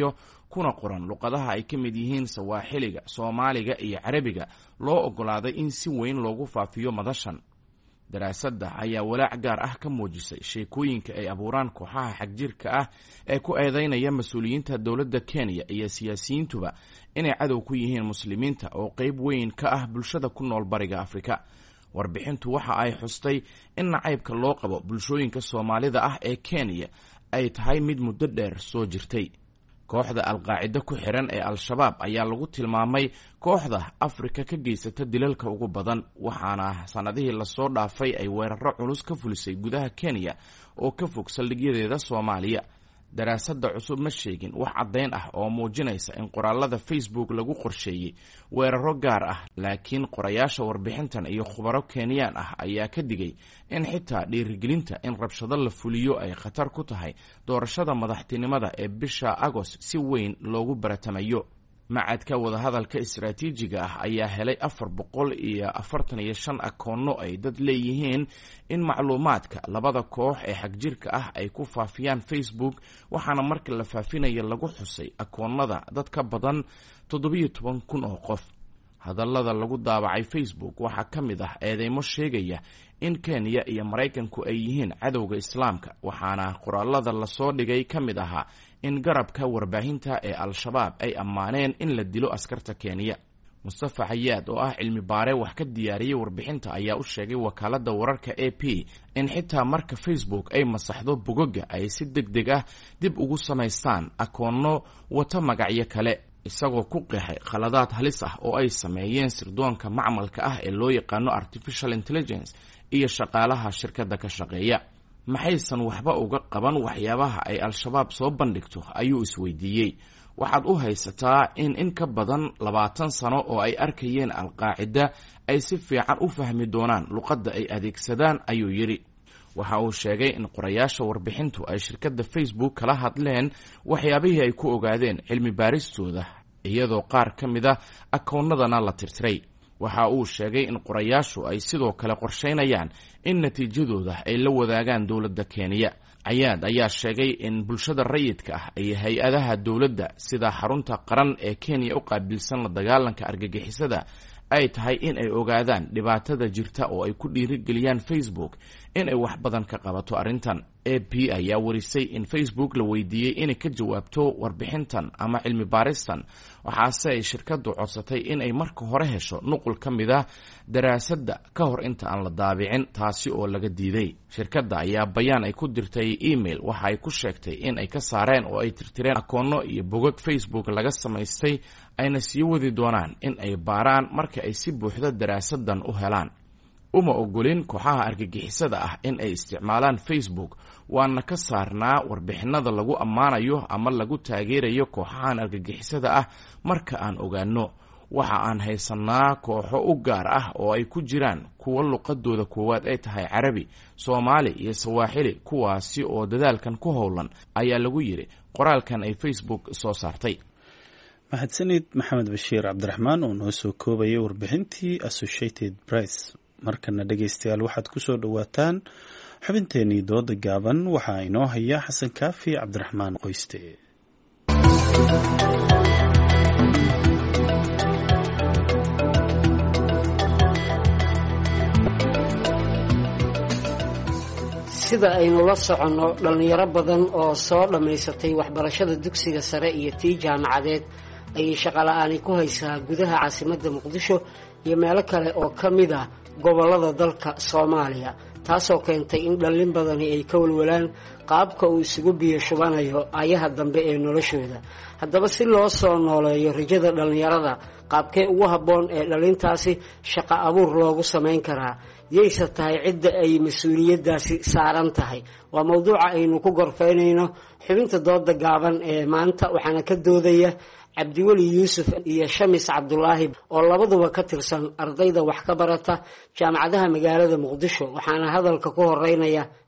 kuna qoran luqadaha ay ka mid yihiin sawaaxiliga, soomaaliga iyo carabiga loo oggolaaday in si weyn loogu faafiyo madashan. daraasadda ayaa walaac gaar ah ka muujisay sheekooyinka ay abuuraan kooxaha xagjirka ah ee ku eedeynaya mas-uuliyiinta dowladda Kenya iyo siyaasiyiintuba inay cadow ku yihiin muslimiinta oo qayb weyn ka ah bulshada ku nool bariga Afrika. warbixintu waxa ay xustay in nacaybka loo qabo bulshooyinka Soomaalida ah ee Kenya ay tahay mid muddo dheer soo jirtay. kooxda Al-Qaacida ku xiran ee Al-Shabaab ayaa lagu tilmaamay kooxda Afrika ka geysata dilalka ugu badan, waxaana sanadihii la soo dhaafay ay weeraro culus ka fulisay gudaha Kenya oo ka fog saldhigyadeeda Soomaaliya. daraasadda cusub ma sheegin wax caddayn ah oo muujinaysa in qoraalada Facebook lagu qorsheeyey weeraro gaar ah, laakiin qorayaasha warbixintan iyo khubaro Kenyaan ah ayaa ka digay in xitaa dhiirigelinta in rabshado la fuliyo ay khatar ku tahay doorashada madaxtinimada ee bisha Agost si weyn loogu baratamayo. macadka wadahadalka istiraatiijiga ah ayaa helay afar boqol iyo afartan iyo shan akoonno ay dad leeyihiin in macluumaadka labada koox ee xagjirka ah ay ku faafiyaan Facebook, waxaana marka la faafinayo lagu xusay akoonnada dad ka badan toddobiyo toban kun oo qof. hadallada lagu daabacay Facebook waxaa ka mid ah eedeymo sheegaya in Kenya iyo Maraykanku ay yihiin cadowga Islaamka, waxaana qoraalada la soo dhigay ka mid ahaa in garabka warbaahinta ee Al-Shabaab ay ammaaneen in la dilo askarta Kenya. Mustafa Hayaad oo ah cilmi baare wax ka diyaariyay warbixinta ayaa u sheegay wakaaladda wararka A P in xitaa marka Facebook ay masaxdo bogagga ay si degdeg ah dib ugu samaystaan akoonno wata magacyo kale, isagoo ku qeexay khaladaad halis ah oo ay sameeyeen sirdoonka macmalka ah ee loo yaqaano artificial intelligence iyo shaqaalaha shirkadda ka shaqeeya. maxaysan waxba uga qaban waxyaabaha ay Al-Shabaab soo bandhigto, ayuu isweydiiyey. waxaad u haysataa in in ka badan labaatan sano oo ay arkayeen Al-Qaacida ay si fiican u fahmi doonaan luqadda ay adeegsadaan, ayuu yidhi. waxa uu sheegay in qorayaasha warbixintu ay shirkadda Facebook kala hadleen waxyaabihii ay ku ogaadeen cilmi baaristooda, iyadoo qaar ka mid ah akoonnadana la tirtiray. waxa uu sheegay in qorayaashu ay sidoo kale qorsheynayaan in natiijadooda ay la wadaagaan dowladda Kenya. Ayaad ayaa sheegay in bulshada rayidka ah iyo hay-adaha dowladda sida xarunta qaran ee Kenya u qaabilsan la dagaalanka argagixisada ay tahay in ay ogaadaan dhibaatada jirta oo ay ku dhiirigeliyaan Facebook in ay wax badan ka qabato arrintan. A P ayaa warisay in Facebook la weydiiyey inay ka jawaabto warbixintan ama cilmi baaristan, waxaase ay shirkaddu codsatay in ay marka hore hesho nuqul ka mid ah daraasadda ka hor inta aan la daabicin, taasi oo laga diiday. shirkadda ayaa bayaan ay ku dirtay email waxa ay ku sheegtay in ay ka saareen oo ay tirtireen akoonno iyo bogag Facebook laga samaystay, ayna sii wadi doonaan in ay baaraan marka ay si buuxda daraasaddan u helaan. uma ogolin kooxaha argagixisada ah in ay isticmaalaan Facebook, waana ka saarnaa warbixinada lagu ammaanayo ama lagu taageerayo kooxahan argagixisada ah marka aan ogaano. waxa aan haysanaa kooxo u gaar ah oo ay ku jiraan kuwa luqadooda koowaad ay tahay Carabi, Soomaali iyo Sawaaxili, kuwaasi oo dadaalkan ku howlan, ayaa lagu yiri qoraalkan ay Facebook soo saartay. mahadsanid Maxamed Bashiir Cabdiraxmaan oo noo soo koobayay warbixintii Associated Press. markana dhegaystayaal waxaad ku soo dhowaataan xubinteenii dooda gaaban, waxaa inoo haya Xasan Kaafi Cabdiraxmaan Qoyste. sida aynu la soconno, dhallinyaro badan oo soo dhammaysatay waxbarashada dugsiga sare iyo tii jaamacadeed ayay shaqola'aani ku haysaa gudaha caasimadda Muqdisho iyo meelo kale oo ka mid ah gobollada dalka Soomaaliya, taasoo keentay in dhallin badani ay ka walwalaan qaabka uu isugu biyo shubanayo ayaha dambe ee noloshooda. haddaba si loo soo nooleeyo rajada dhallinyarada, qaabkee ugu habboon ee dhallintaasi shaqo abuur loogu samayn karaa? yayse tahay cidda ay mas-uuliyaddaasi saaran tahay? waa mawduuca aynu ku gorfaynayno xubinta dooda gaaban ee maanta, waxaana ka doodaya cabdiweli yuusuf iyo shamis cabdulaahi oo labaduba ka tirsan ardayda wax ka barata jaamacadaha magaalada Muqdisho. waxaana hadalka ku horeynaya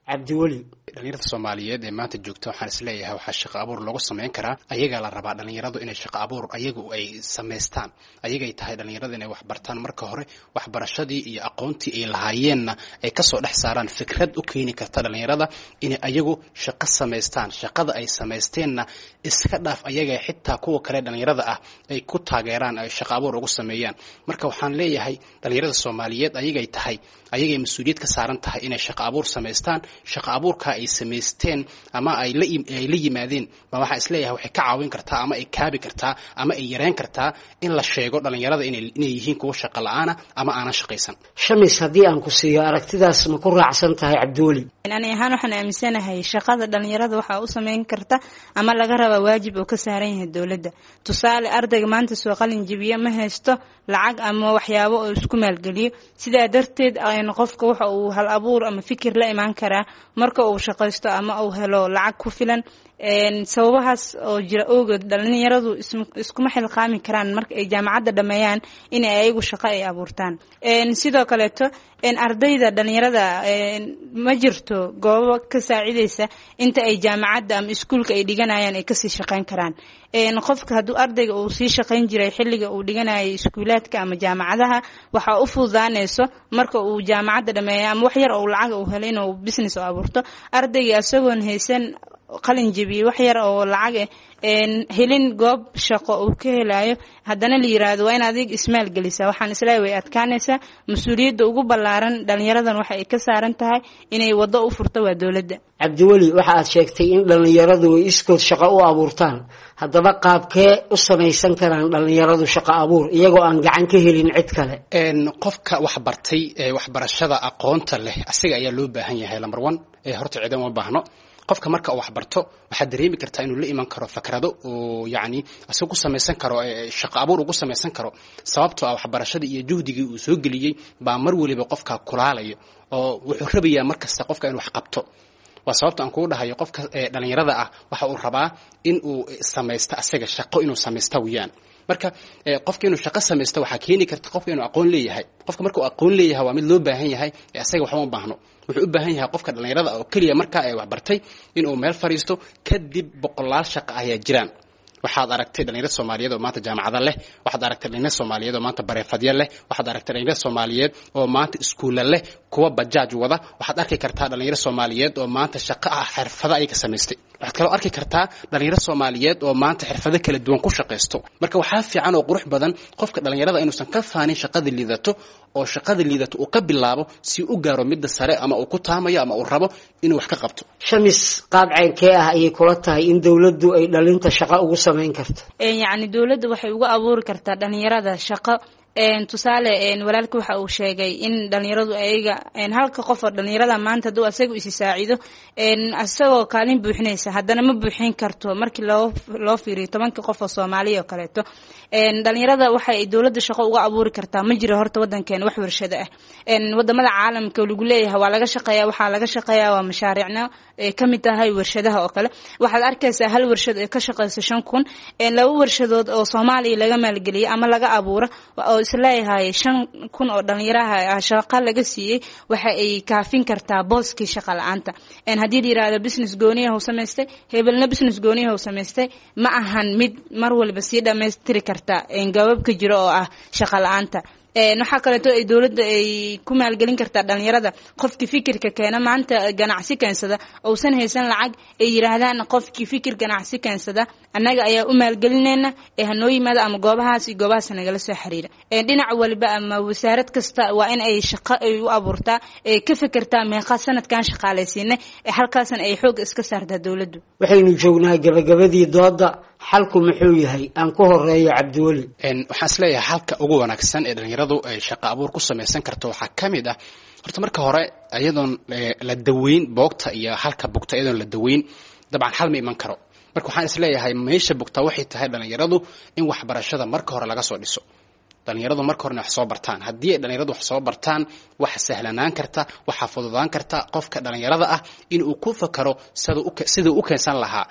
cabdiweli dhalinyarada Soomaaliyeed ee maanta joogta waxaan isleeyahay waxa shaqo abuur lagu sameyn karaa ayaga la rabaa dhalinyaradu inay shaqo abuur ayagu ay sameystaan ayaga ay tahay dhalinyarada inay wax bartaan marka hore waxbarashadii iyo aqoontii ay lahaayeenna ay ka soo dhex saaraan fikrad u keeni karta dhalinyarada inay ayagu shaqo sameystaan shaqada ay sameysteenna iska dhaaf ayaga xitaa kuwa kale dhalinyarada ah ay ku taageeraan ay shaqo abuur ugu sameeyaan marka waxaan leeyahay dhalinyarada Soomaaliyeed ayaga ay tahay ayaga ay mas'uuliyad ka saaran tahay inay shaqo abuur sameystaan shaqo abuurka ay sameysteen ama ay la ay la yimaadeen ma waxa isleeyahay waxay ka caawin kartaa ama ay kaabi kartaa ama ay yareen kartaa in la sheego dhalinyarada inay inay yihiin kuwa shaqo la'aan ama aanan shaqaysan shamis haddii aan ku siiyo aragtidaas ma ku raacsan tahay cabdiweli ani ahaan waxaan aaminsanahay shaqada dhalinyarada waxa u sameyn karta ama laga raba waajib oo ka saaran yahay dawladda tusaale ardayga maanta soo qalin jabiya ma haysto lacag ama waxyaabo oo isku maalgeliyo sidaa darteed ayna qofka waxa uu hal abuur ama fikir la iman karaa marka uu shaqaysto ama uu helo lacag ku filan een sababahaas oo jira oogad dhalinyaradu iskuma xilqaami karaan marka ay jaamacadda dhameeyaan in ay ayagu shaqo ay abuurtaan een sidoo kale to een ardayda dhalinyarada een ma jirto goobo ka saacideysa inta ay jaamacadda ama iskuulka ay dhiganayaan ay ka sii shaqeyn karaan een qofka haduu ardayga uu sii shaqeyn jiray xilliga uu dhiganayay iskuulaadka ama jaamacadaha waxa u fududaanayso marka uu jaamacadda dhameeyo ama wax yar oo lacag uu helo inuu business u abuurto ardayga asagoon haysan qalin jabi wax yar oo lacag een helin goob shaqo uu ka helayo haddana la yiraahdo waa in adig ismaal galisa waxaan isleeyahay way adkaanaysaa mas'uuliyadda ugu ballaaran dhalinyaradan waxa ay ka saaran tahay inay wado u furto waa dawladda cabdiweli waxa aad sheegtay in dhalinyaradu ay iskood shaqo u abuurtaan haddaba qaabkee u samaysan karaan dhalinyaradu shaqo abuur iyagoo aan gacan ka helin cid kale een qofka wax bartay ee waxbarashada aqoonta leh asiga ayaa loo baahan yahay number one ee horta ciidan uma baahno qofka marka wax barto waxa dareemi kartaa inuu la iman karo fikrado oo yaani asoo ku sameeysan karo shaqo abuur ugu sameeysan karo sababtoo ah waxbarashada iyo juhdiga uu soo galiyay baa mar waliba qofka kulaalayo oo wuxuu rabayaa markasta qofka inuu wax qabto waa sababta aan ku dhahayo qofka dhalinyarada ah waxa uu rabaa in uu sameeysto asaga shaqo inuu sameeysto wiyaan marka qofka inuu shaqo sameeysto waxa keeni karta qofka inuu aqoon leeyahay qofka marka uu aqoon leeyahay waa mid loo baahan yahay asaga waxa uu baahno wuxuu u baahan yahay qofka dhalinyarada oo kaliya marka ay wax bartay inuu meel fariisto kadib boqolaal shaqo ayaa jiraan waxaad aragtay dhalinyarada Soomaaliyeed oo maanta jaamacada leh waxaad aragtay dhalinyarada Soomaaliyeed oo maanta bareefadyo leh waxaad aragtay dhalinyarada Soomaaliyeed oo maanta iskuulo leh kuwa bajaaj wada waxaad arki kartaa dhalinyarada Soomaaliyeed oo maanta shaqo ah xirfado ay ka sameystay waxaad kale arki kartaa dhalinyarada Soomaaliyeed oo maanta xirfado kala duwan ku shaqeysto marka waxa fiican oo qurux badan qofka dhalinyarada inuusan ka faanin shaqada liidato oo shaqada liidato uu ka bilaabo si uu gaaro mid sare ama uu ku taamayo ama uu rabo inuu wax ka qabto shamis qaabceenkee ah ayay kula tahay in dawladdu ay dhalinta shaqo ugu sameyn karto een yaani dawladdu waxay ugu abuuri kartaa dhalinyarada shaqo een tusaale een walaalku waxa uu sheegay in dhalinyaradu ayaga een halka qof oo dhalinyarada maanta duu asagu isi saacido een asagoo kaalin buuxinaysa haddana ma buuxin karto markii loo loo fiiriyo tobanka qof oo Soomaaliya oo kaleeto een dhalinyarada waxa ay dawladda shaqo uga abuuri kartaa ma jiro horta wadankeena wax warshado ah een wadamada caalamka lagu leeyahay waa laga shaqeeyaa waxa laga shaqeeyaa waa mashaariicna ee kamid tahay warshadaha oo kale waxaad arkaysaa hal warshad ee ka shaqeysa shan kun een laba warshadood oo Soomaaliya laga maalgeliyay ama laga abuuro oo isleeyahay shan kun oo dhalinyaraha shaqo laga siiyay waxa ay kaafin kartaa booskii shaqo la'aanta een hadii yiraahdo business gooniyaha uu sameystay hebelna business gooniyaha uu sameystay ma ahan mid mar walba si dhameystiri karta een gababka jiro oo ah shaqo la'aanta een waxa kale oo ay dawladda ay ku maalgelin kartaa dhalinyarada qofkii fikirka keena maanta ganacsi keensada oo san haysan lacag ay yiraahdaan qofkii fikir ganacsi keensada annaga ayaa u maalgelinayna ee hanoo yimaado ama goobahaas iyo goobahaas nagala soo xiriira ee dhinac walba ama wasaarad kasta waa in ay shaqo ay u abuurtaa ee ka fikirtaa meeqa sanadkan shaqaaleysiinay ee halkaasan ay xoog iska saartaa dawladdu waxaynu joognaa gabagabadii dooda xalku muxuu yahay aan ku horeeyo cabdiweli een waxa isleeyahay halka ugu wanaagsan ee dhalinyaradu ay shaqo abuur ku sameeysan karto waxa kamid ah horta marka hore ayadoon la daweyn boogta iyo halka bugta ayadoon la daweyn dabcan hal ma iman karo marka waxaan isleeyahay meesha bugta waxay tahay dhalinyaradu in waxbarashada marka hore laga soo dhiso dhalinyaradu marka hore wax soo bartaan haddii ay dhalinyaradu wax soo bartaan wax sahlanaan karta waxa fududaan karta qofka dhalinyarada ah in uu ku fakaro sida uu sida uu keensan lahaa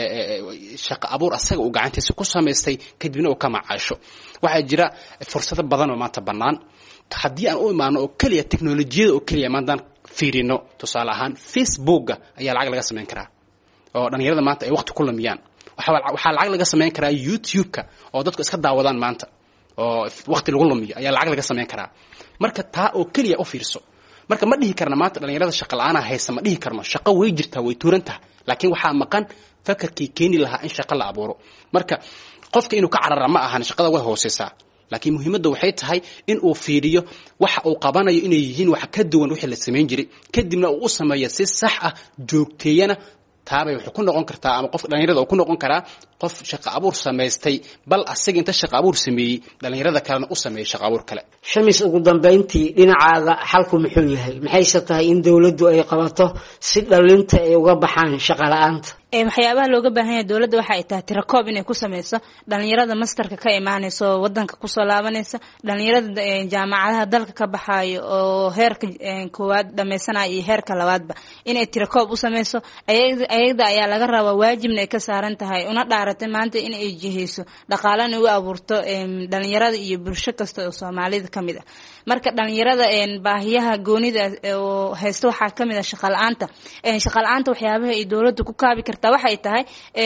shaqo abuur asaga uu gacantiisa ku sameystay kadibna uu ka macaasho waxa jira fursado badan oo maanta banaan haddii aan u imaano oo kaliya teknolojiyada oo kaliya maanta fiirino tusaale ahaan facebooka ayaa lacag laga samayn karaa oo dhalinyarada maanta ay waqti ku lumiyaan waxaa lacag laga samayn karaa youtube-ka oo dadku iska daawadaan maanta oo waqti lagu lumiyo ayaa lacag laga samayn karaa marka taa oo keliya u fiirso marka ma dhihi karna maanta dhalinyarada shaqo la-aan haysa ma dhihi karno shaqo way jirtaa way tuuran tahay laakiin waxaa maqan fakarkii keeni lahaa in shaqo la abuuro marka qofka inuu ka carara ma ahan shaqada way hooseysaa laakiin muhiimadda waxay tahay in uu fiiriyo waxa uu qabanayo inay yihiin wax ka duwan wixii la samayn jiray kadibna uu u sameeyo si sax ah joogteeyana taabay wuxuu ku noqon kartaa ama qof dhalinyarada uu ku noqon karaa qof shaqo abuur samaystay bal asaga inta shaqo abuur sameeyey dhalinyarada kalena u sameeyey shaqo abuur kale shamis ugu dambeyntii dhinacaaga xalku muxuu yahay maxayse tahay in dawladdu ay qabato si dhalinta ay uga baxaan shaqo la-aanta waxyaabaha looga baahan yahay dawladda waxa ay tahay tirakoob inay ku sameyso dhalinyarada mastarka ka imaanayso wadanka kusoo laabanaysa dhalinyarada jaamacadaha dalka ka baxaayo oo heerka koowaad dhammaysanaya iyo heerka labaadba inay tirakoob u sameyso ayagda ayaa laga rabaa waajibna ay ka saaran tahay una dhaaratay maanta in ay jihayso dhaqaalana u abuurto dhalinyarada iyo bulsho kasta oo soomaalida ka mid ah marka dhalinyarada baahiyaha goonida oo haysta waxaa ka mid ah shaqa la-aanta shaqa la-aanta waxyaabaha ay dawladda ku kaabi kartaa waxay tahay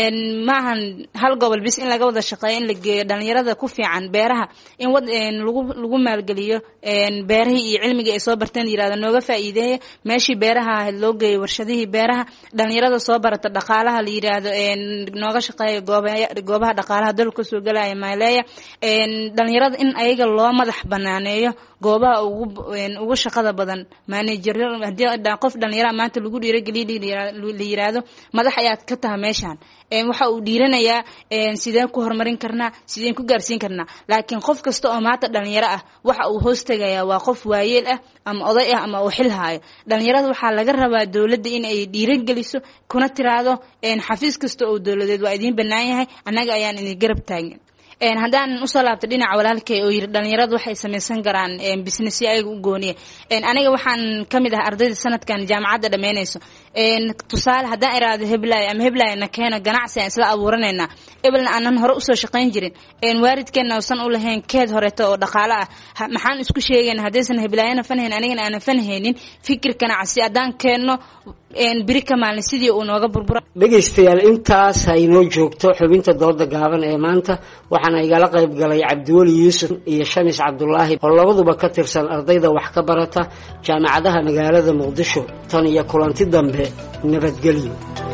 maahan hal gobol bis in laga wada shaqeeyo in la geeyo dhalinyarada ku fiican beeraha in lagu lagu maalgeliyo beerahii iyo cilmigii ay soo barteen yirahdo nooga faa'iideeya meeshii beeraha loo geeyo warshadihii beeraha dhalinyarada soo barata dhaqaalaha la yiraahdo nooga shaqeeyo goobaha dhaqaalaha dalka soo galaya maaleeya dhalinyarada in ayaga loo madax banaaneeyo goobaha ugu ugu shaqada badan manager hadii qof dhalinyaro maanta lagu dhiirigeliyo la yiraahdo madax ayaad ka tahay meeshan waxa uu dhiiranayaa sideen ku horumarin karnaa sideen ku gaarsiin karnaa laakiin qof kasta oo maanta dhalinyaro ah waxa uu hoos tagayaa waa qof waayeel ah ama oday ah ama uu xil haayo dhalinyarada waxaa laga rabaa dawladda in ay dhiirigeliso kuna tiraado xafiis kasta oo dawladeed waa idin bannaan yahay annaga ayaan idin garab taagan haddaan usoo laabtay dhinaca walaalkay oo yiri dhalinyaradu waxay samaysan karaan business ayaga u gooniya aniga waxaan ka mid ah ardayda sanadkan jaamacadda dhammaynayso tusaale haddaan iraado heblaay ama heblaay na keeno ganacsi aan isla abuuranaynaa ebalna aanan hore usoo shaqayn jirin waalidkeenna uusan u lahayn keed horeeto oo dhaqaale ah maxaan isku sheegayna haddaysan heblaayana fanhayn anigana aanan fanhaynin fikir ganacsi haddaan keenno biri ka maalin sidii uu nooga burbura dhegaystayaal intaas ha inoo joogto xubinta dooda gaaban ee maanta waxaana igala qayb galay cabdiweli yuusuf iyo shamis cabdulaahi oo labaduba ka tirsan ardayda wax ka barata jaamacadaha magaalada muqdisho tan iyo kulanti dambe nabadgelyo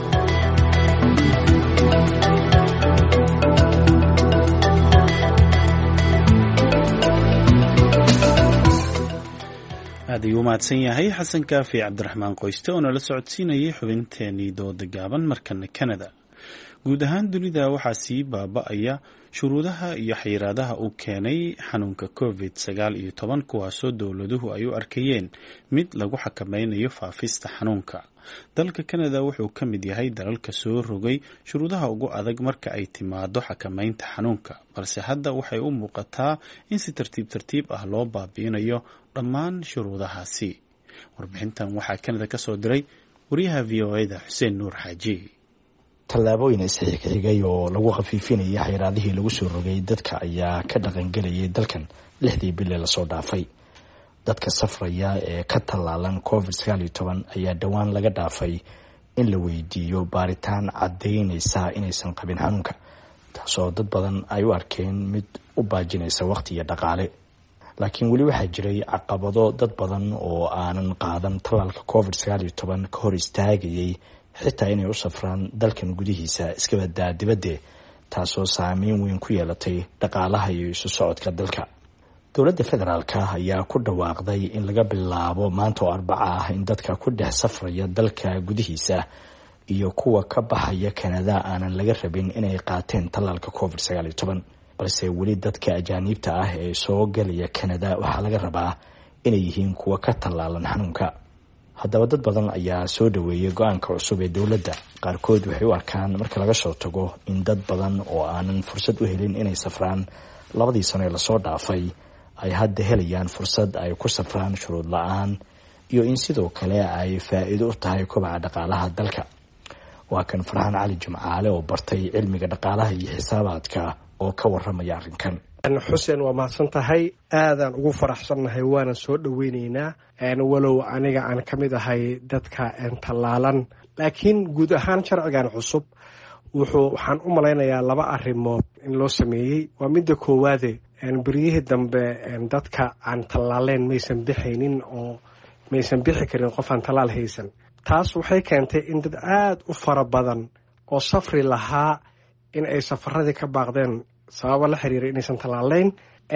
aad ayuu umahadsan yahay xasan kaafi cabdiraxmaan qoyste oo nala socodsiinayay xubinteenii dooda gaaban markana canada guud ahaan dunida waxaa sii baaba-aya shuruudaha iyo xayiraadaha uu keenay xanuunka covid sagaal iyo toban kuwaasoo dowladuhu ay u arkayeen mid lagu xakameynayo faafista xanuunka dalka canada wuxuu ka mid yahay dalalka soo rogay shuruudaha ugu adag marka ay timaado xakameynta xanuunka balse hadda waxay u muuqataa in si tartiib tartiib ah loo baabi'inayo dhammaan shuruudahaasi warbixintan waxaa canada ka soo diray wariyaha v o e da xuseen nuur xaaji tallaabooyin isxigxigay oo lagu khafiifinayay xayiraadihii lagu soo rogay dadka ayaa ka dhaqangelayay dalkan lixdii bille lasoo dhaafay dadka safraya ee ka tallaalan covid sagaal iyo toban ayaa dhowaan laga dhaafay in la weydiiyo baaritaan caddaynaysa inaysan qabin xanuunka taasoo dad badan ay u arkeen mid u baajinaysa waqti iyo dhaqaale laakiin weli waxaa jiray caqabado dad badan oo aanan qaadan tallaalka covid sagaal iyo toban ka hor istaagayay xitaa inay u safraan dalkan gudihiisa iska badaa dibadde taasoo saameyn weyn ku yeelatay dhaqaalaha iyo isu socodka dalka dowladda federaalka ayaa ku dhawaaqday in laga bilaabo maanta oo arbaca ah in dadka ku dhex safraya dalka gudihiisa iyo kuwa ka baxaya kanada aanan laga rabin inay qaateen tallaalka covid sagaal iyo toban balse weli dadka ajaaniibta ah ee soo galaya kanada waxaa laga rabaa inay yihiin kuwa ka tallaalan xanuunka haddaba dad badan ayaa soo dhaweeyay go-aanka cusub ee dowladda qaarkood waxay u arkaan marka laga soo tago in dad badan oo aanan fursad u helin inay safraan labadii sano ee lasoo dhaafay ay hadda helayaan fursad ay ku safraan shuruud la-aan iyo in sidoo kale ay faa'iido u tahay kobaca dhaqaalaha dalka waa kan farxaan cali jimcaale oo bartay cilmiga dhaqaalaha iyo xisaabaadka oo ka waramaya arrinkan xuseen waa mahadsan tahay aadaan ugu faraxsannahay waana soo dhoweynaynaa walow aniga aan ka mid ahay dadka tallaalan laakiin guud ahaan sharcigan cusub wuxuu waxaan u malaynayaa laba arrimood in loo sameeyey waa midda koowaade beryihii dambe dadka aan tallaaleyn maysan bixaynin oo maysan bixi karin qof aan tallaal haysan taas waxay keentay in dad aad u fara badan oo safri lahaa in ay safaradii ka baaqdeen sababo la xiriira inaysan tallaaleyn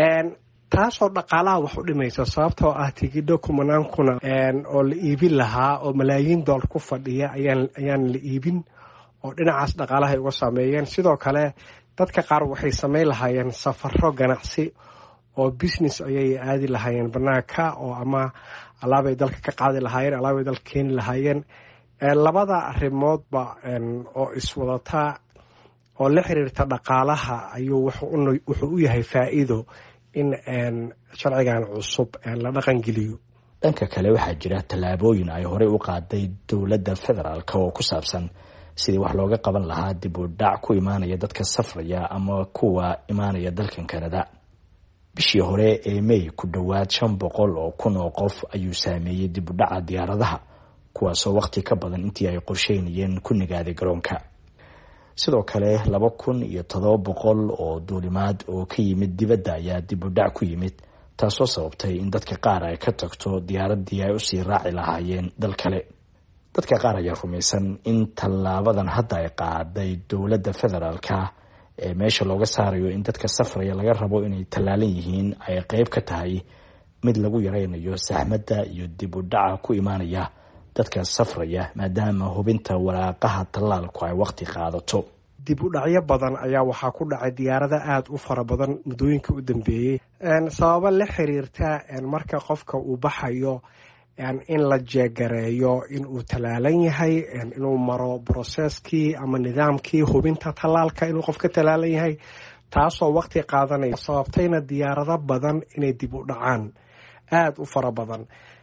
taasoo dhaqaalaha wax u dhimaysa sababtoo ah tigidho kumanaankuna oo la iibin lahaa oo malaayiin doolar ku fadhiya ayaan ayaan la iibin oo dhinacaas dhaqaalaha ay uga saameeyeen sidoo kale dadka qaar waxay samayn lahaayeen safaro ganacsi oo business ayay aadi lahaayeen banaanka oo ama alaabay dalka ka qaadi lahaayeen alaabay dalka keeni lahaayeen labada arrimoodba oo iswadataa oo la xiriirta dhaqaalaha ayuu wuxuu u yahay faa'iido in sharcigan cusub la dhaqangeliyo dhanka kale waxaa jira tallaabooyin ay horey u qaaday dowladda federaalk oo ku saabsan sidii wax looga qaban lahaa dib u dhac ku imaanaya dadka safraya ama kuwa imaanaya dalkan Canada bishii hore ee May ku dhowaad shan boqol oo kun oo qof ayuu saameeyay dib u dhaca diyaaradaha kuwaasoo waqti ka badan intii ay qorsheynayeen ku nagaaday garoonka sidoo kale laba kun iyo toddoba boqol oo duulimaad oo ka yimid dibadda ayaa dib u dhac ku yimid taasoo sababtay in dadka qaar ay ka tagto diyaaradii ay usii raaci lahaayeen dal kale dadka qaar ayaa rumaysan in tallaabadan hadda ay qaaday dowladda federaalka ee meesha looga saarayo in dadka safraya laga rabo inay tallaalan yihiin ay qayb ka tahay mid lagu yaraynayo saxmadda iyo dib u dhaca ku imaanaya dadka safraya maadaama hubinta waraaqaha tallaalku ay waqti qaadato dib u dhacyo badan ayaa waxaa ku dhacay diyaarada aad u fara badan muddooyinka u dambeeyey sababo la xiriirta marka qofka uu baxayo in la jeegareeyo in uu tallaalan yahay inuu maro broseskii ama nidaamkii hubinta tallaalka inuu qofka tallaalan yahay taasoo waqti qaadanaya sababtayna diyaarado badan inay dib u dhacaan aad u fara badan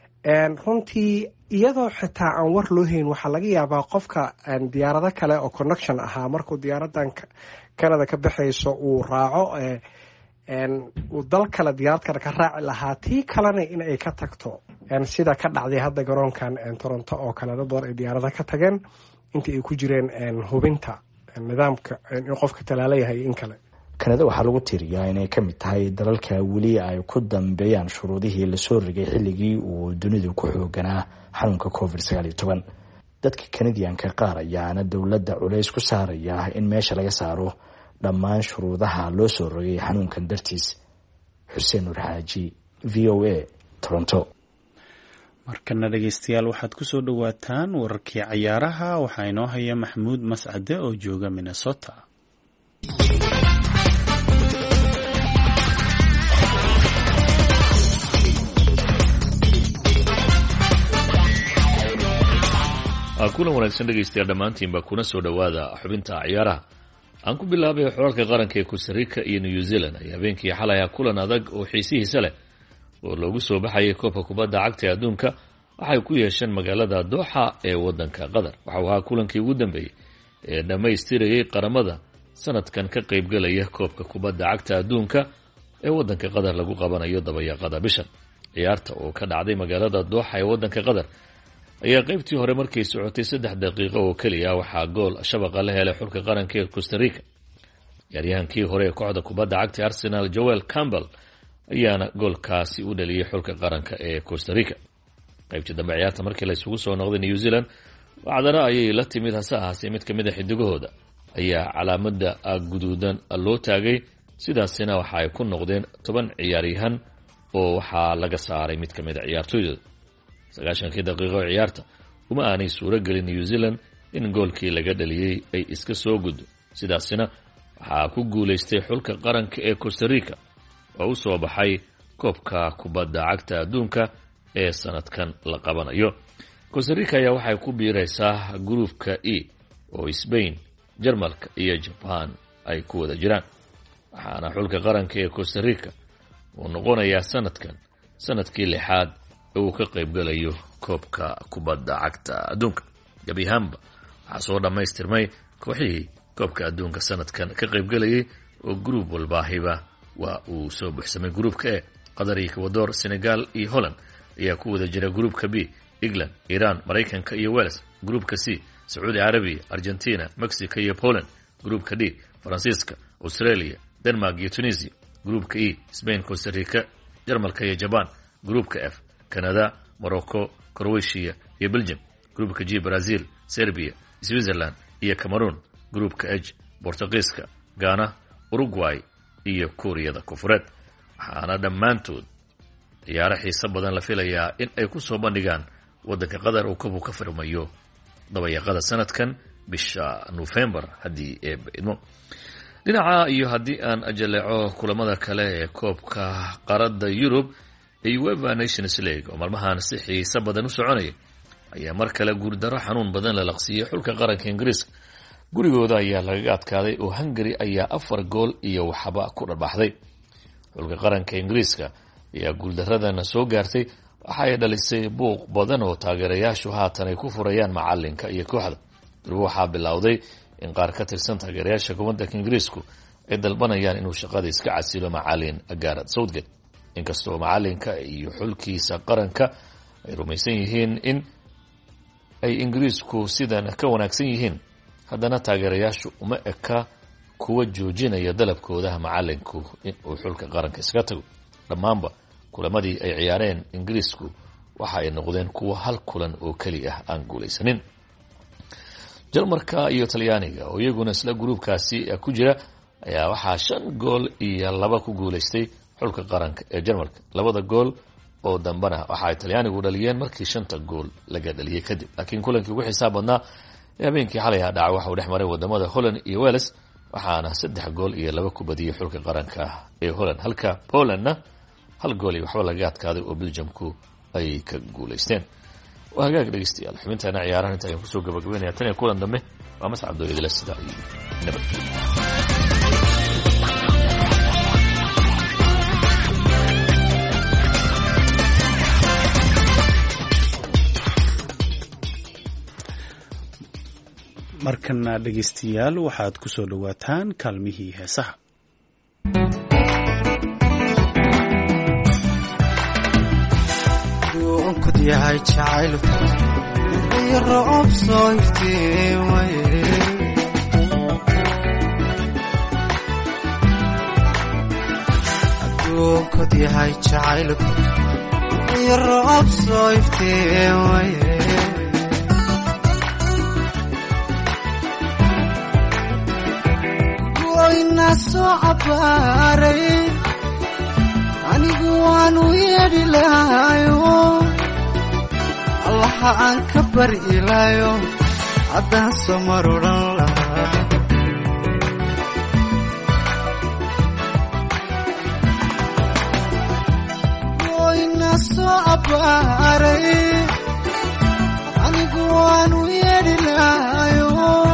runtii iyadoo xitaa aan war loo hayn waxaa laga yaabaa qofka diyaarado kale oo connection ahaa markuu diyaaradan Canada ka baxayso uu raaco uu dal kale diyaarad kale ka raaci lahaa tii kalena in ay ka tagto sida ka dhacday hadda garoonkan Toronto oo kale dad badan ay diyaarada ka tageen intii ay ku jireen hubinta nidaamka in qofka talaala yahay in kale Canada waxaa lagu tiriyaa inay ka mid tahay dalalka weli ay ku dambeeyaan shuruudihii la soo rogay xilligii uu dunidu ku xooganaa xanuunka covid sagaal iyo toban dadka Canadianka qaar ayaana dowladda culays ku saaraya in meesha laga saaro dhammaan shuruudaha loo soo rogay xanuunkan dartiis. Xuseen Nur Xaaji, V O A, Toronto. markana dhageystayaal waxaad ku soo dhawaataan wararkii ciyaaraha waxaa inoo haya Maxamuud Mascade oo jooga Minnesota. kulan wanaagsan dhegeystayaal dhammaantiinba kuna soo dhowaada xubinta ciyaaraha aan ku bilaabay xulka qaranka ee Costa Rica iyo New Zealand ayaa habeenkii xalay kulan adag oo xiisihiisa leh oo loogu soo baxayay koobka kubadda cagta adduunka waxay ku yeesheen magaalada Doha ee wadanka Qatar waxa uu ahaa kulankii ugu dambeeyay ee dhamaystirayay qaramada sanadkan ka qayb galaya koobka kubadda cagta adduunka ee wadanka Qatar lagu qabanayo dabayaaqada bishan ciyaarta oo ka dhacday magaalada Doha ee wadanka Qatar ayaa qaybtii hore markay socotay saddex daqiiqo oo kaliya waxaa gool shabaqa la helay xulka qaranka ee Costa Rica ciyaaryahankii hore ee kooxda kubadda cagta Arsenal Joel Campbell ayaana goolkaasi u dhaliyay xulka qaranka ee Costa Rica qaybtii dambe ciyaarta markii la isugu soo noqday New Zealand wacdana ayay la timid hase ahaasee mid ka mid a xidigahooda ayaa calaamada guduudan loo taagay sidaasina waxa ay ku noqdeen toban ciyaaryahan oo waxaa laga saaray mid ka mid a ciyaartooydooda sagaashankii daqiiqo ciyaarta uma aanay suuro gelin New Zealand in goolkii laga dhaliyay ay iska soo guddo sidaasina waxaa ku guuleystay xulka qaranka ee Costa Rica oo u soo baxay koobka kubadda cagta adduunka ee sanadkan la qabanayo Costa Rica ayaa waxay ku biiraysaa gruupka E oo Spain, Jarmalka iyo Japan ay ku wada jiraan waxaana xulka qaranka ee Costa Rica uu noqonayaa sanadkan sanadkii lixaad uu ka qayb galayo koobka kubadda cagta adduunka gabi ahaanba waxaa soo dhammaystirmay kooxihii koobka adduunka sanadkan ka qayb galayay oo gruub walbaahiba waa uu soo buuxsamay gruupka e qatar iyo ecuador senegal iyo holland ayaa ku wada jira gruupka b england iran maraykanka iyo wales gruupka c sacuudi carabiya argentina mexico iyo poland gruupka d faransiiska australia denmark iyo tunisia gruupka e spain costa rica jarmalka iyo jaban gruupka f canada morocco croatia iyo belgium gruupka g brazil serbia switzerland iyo cameroon gruupka h bortugiiska ghana uruguay iyo kuuriyada koonfureed waxaana dhammaantood ciyaaro xiiso badan la filayaa in ay ku soo bandhigaan waddanka qatar uu kabu ka firmayo dabayaqada sanadkan bisha nofembar haddii ee idmo dhinaca iyo haddii aan ajaleeco kulamada kale ee koobka qaarada yurub ee uefa nations league oo maalmahan si xiiso badan u soconaya ayaa mar kale guurdaro xanuun badan la laqsiiyey xulka qaranka ingiriiska gurigooda ayaa lagaga adkaaday oo hungary ayaa afar gool iyo waxba ku dharbaxday xulka qaranka ingiriiska ayaa guuldaradana soo gaartay waxa ay dhalisay buuq badan oo taageerayaashu haatan ay ku furayaan macalinka iyo kooxda durba waxaa bilowday in qaar ka tirsan taageerayaasha gobolka ingiriisku ay dalbanayaan inuu shaqada iska casilo macalin Gareth Southgate inkastoo macalinka iyo xulkiisa qaranka ay rumaysan yihiin in ay ingiriisku sidan ka wanaagsan yihiin haddana taageerayaashu uma eka kuwa joojinaya dalabkooda macalinku in uu xulka qaranka iska tago dhammaanba kulamadii ay ciyaareen ingiriisku waxa ay noqdeen kuwa hal kulan oo kali ah aan guulaysanin Jarmalka iyo Talyaaniga oo iyaguna isla gruubkaasi ku jira ayaa waxaa shan gool iyo laba ku guulaystay xulka qaranka ee Jarmalka labada gool oo dambana waxa ay Talyaanigu dhaliyeen markii shanta gool laga dhaliyay kadib laakiin kulankii ugu xisaab badnaa habeenkii xalay ah dhaca waxa uu dhex maray wadamada Holland iyo Wales waxaana saddex gool iyo laba ku badiyay xulka qaranka ee Holland halka Polandna hal gool iyo waxba laga adkaaday oo Belgiumku ay ka guulaysteen waa hagaag dhageystayaal xubintaana ciyaaraha inta ayaan kusoo gabagabeynaya tan iyo kulan dambe waa Mascad Abdullahi la sida iyo nabad markana dhageystayaal waxaad ku soo dhawaataan kaalmihii heesaha kud yahay jacaylku iyo roob soo iftiimay adduunkud yahay jacaylku iyo roob soo iftiimay goyna soo cabaaray anigu waanu yeedhi lahayo allaha aan ka bari ilaayo haddaan soo mar odhan lahaa goyna soo cabaaray anigu waanu yeedhi lahayo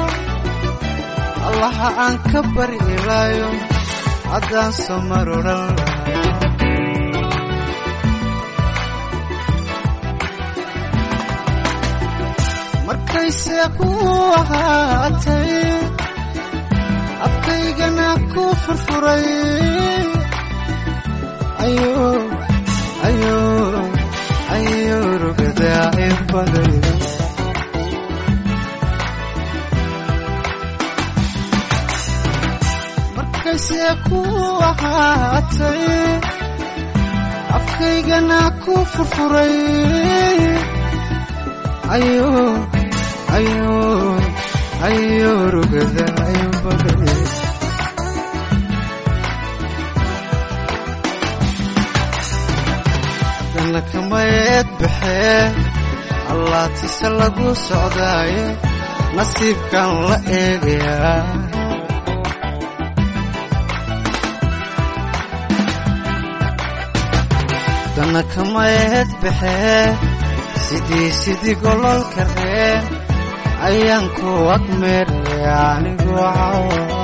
allaha aan ka bari ilaayo haddaan soo mar odhan lahaa markayse ku ahaatay afkaygana ku furfuray ayo ayo ayo rugadaaci baday markayse ku ahaatay afkaygana ku furfuray ayo ayo ayo rugadaaci baday dana kamayeed baxee allaatise lagu socdaaye nasiibkan la eegayaa dana kamayeed baxee sidii sidii gololka reen ayaan ku agmeeray anigu cawa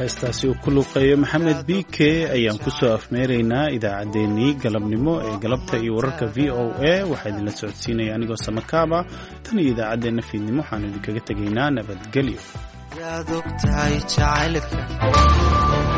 heestaasi uu ku luuqeeyo maxamed b k ayaan kusoo afmeeraynaa idaacaddeenii galabnimo ee galabta iyo wararka v o a waxaa idinla socodsiinaya anigoo samakaaba tan iyo idaacaddeenna fiidnimo waxaanu idinkaga tegaynaa nabadgelyo yaad og tahay jacaylka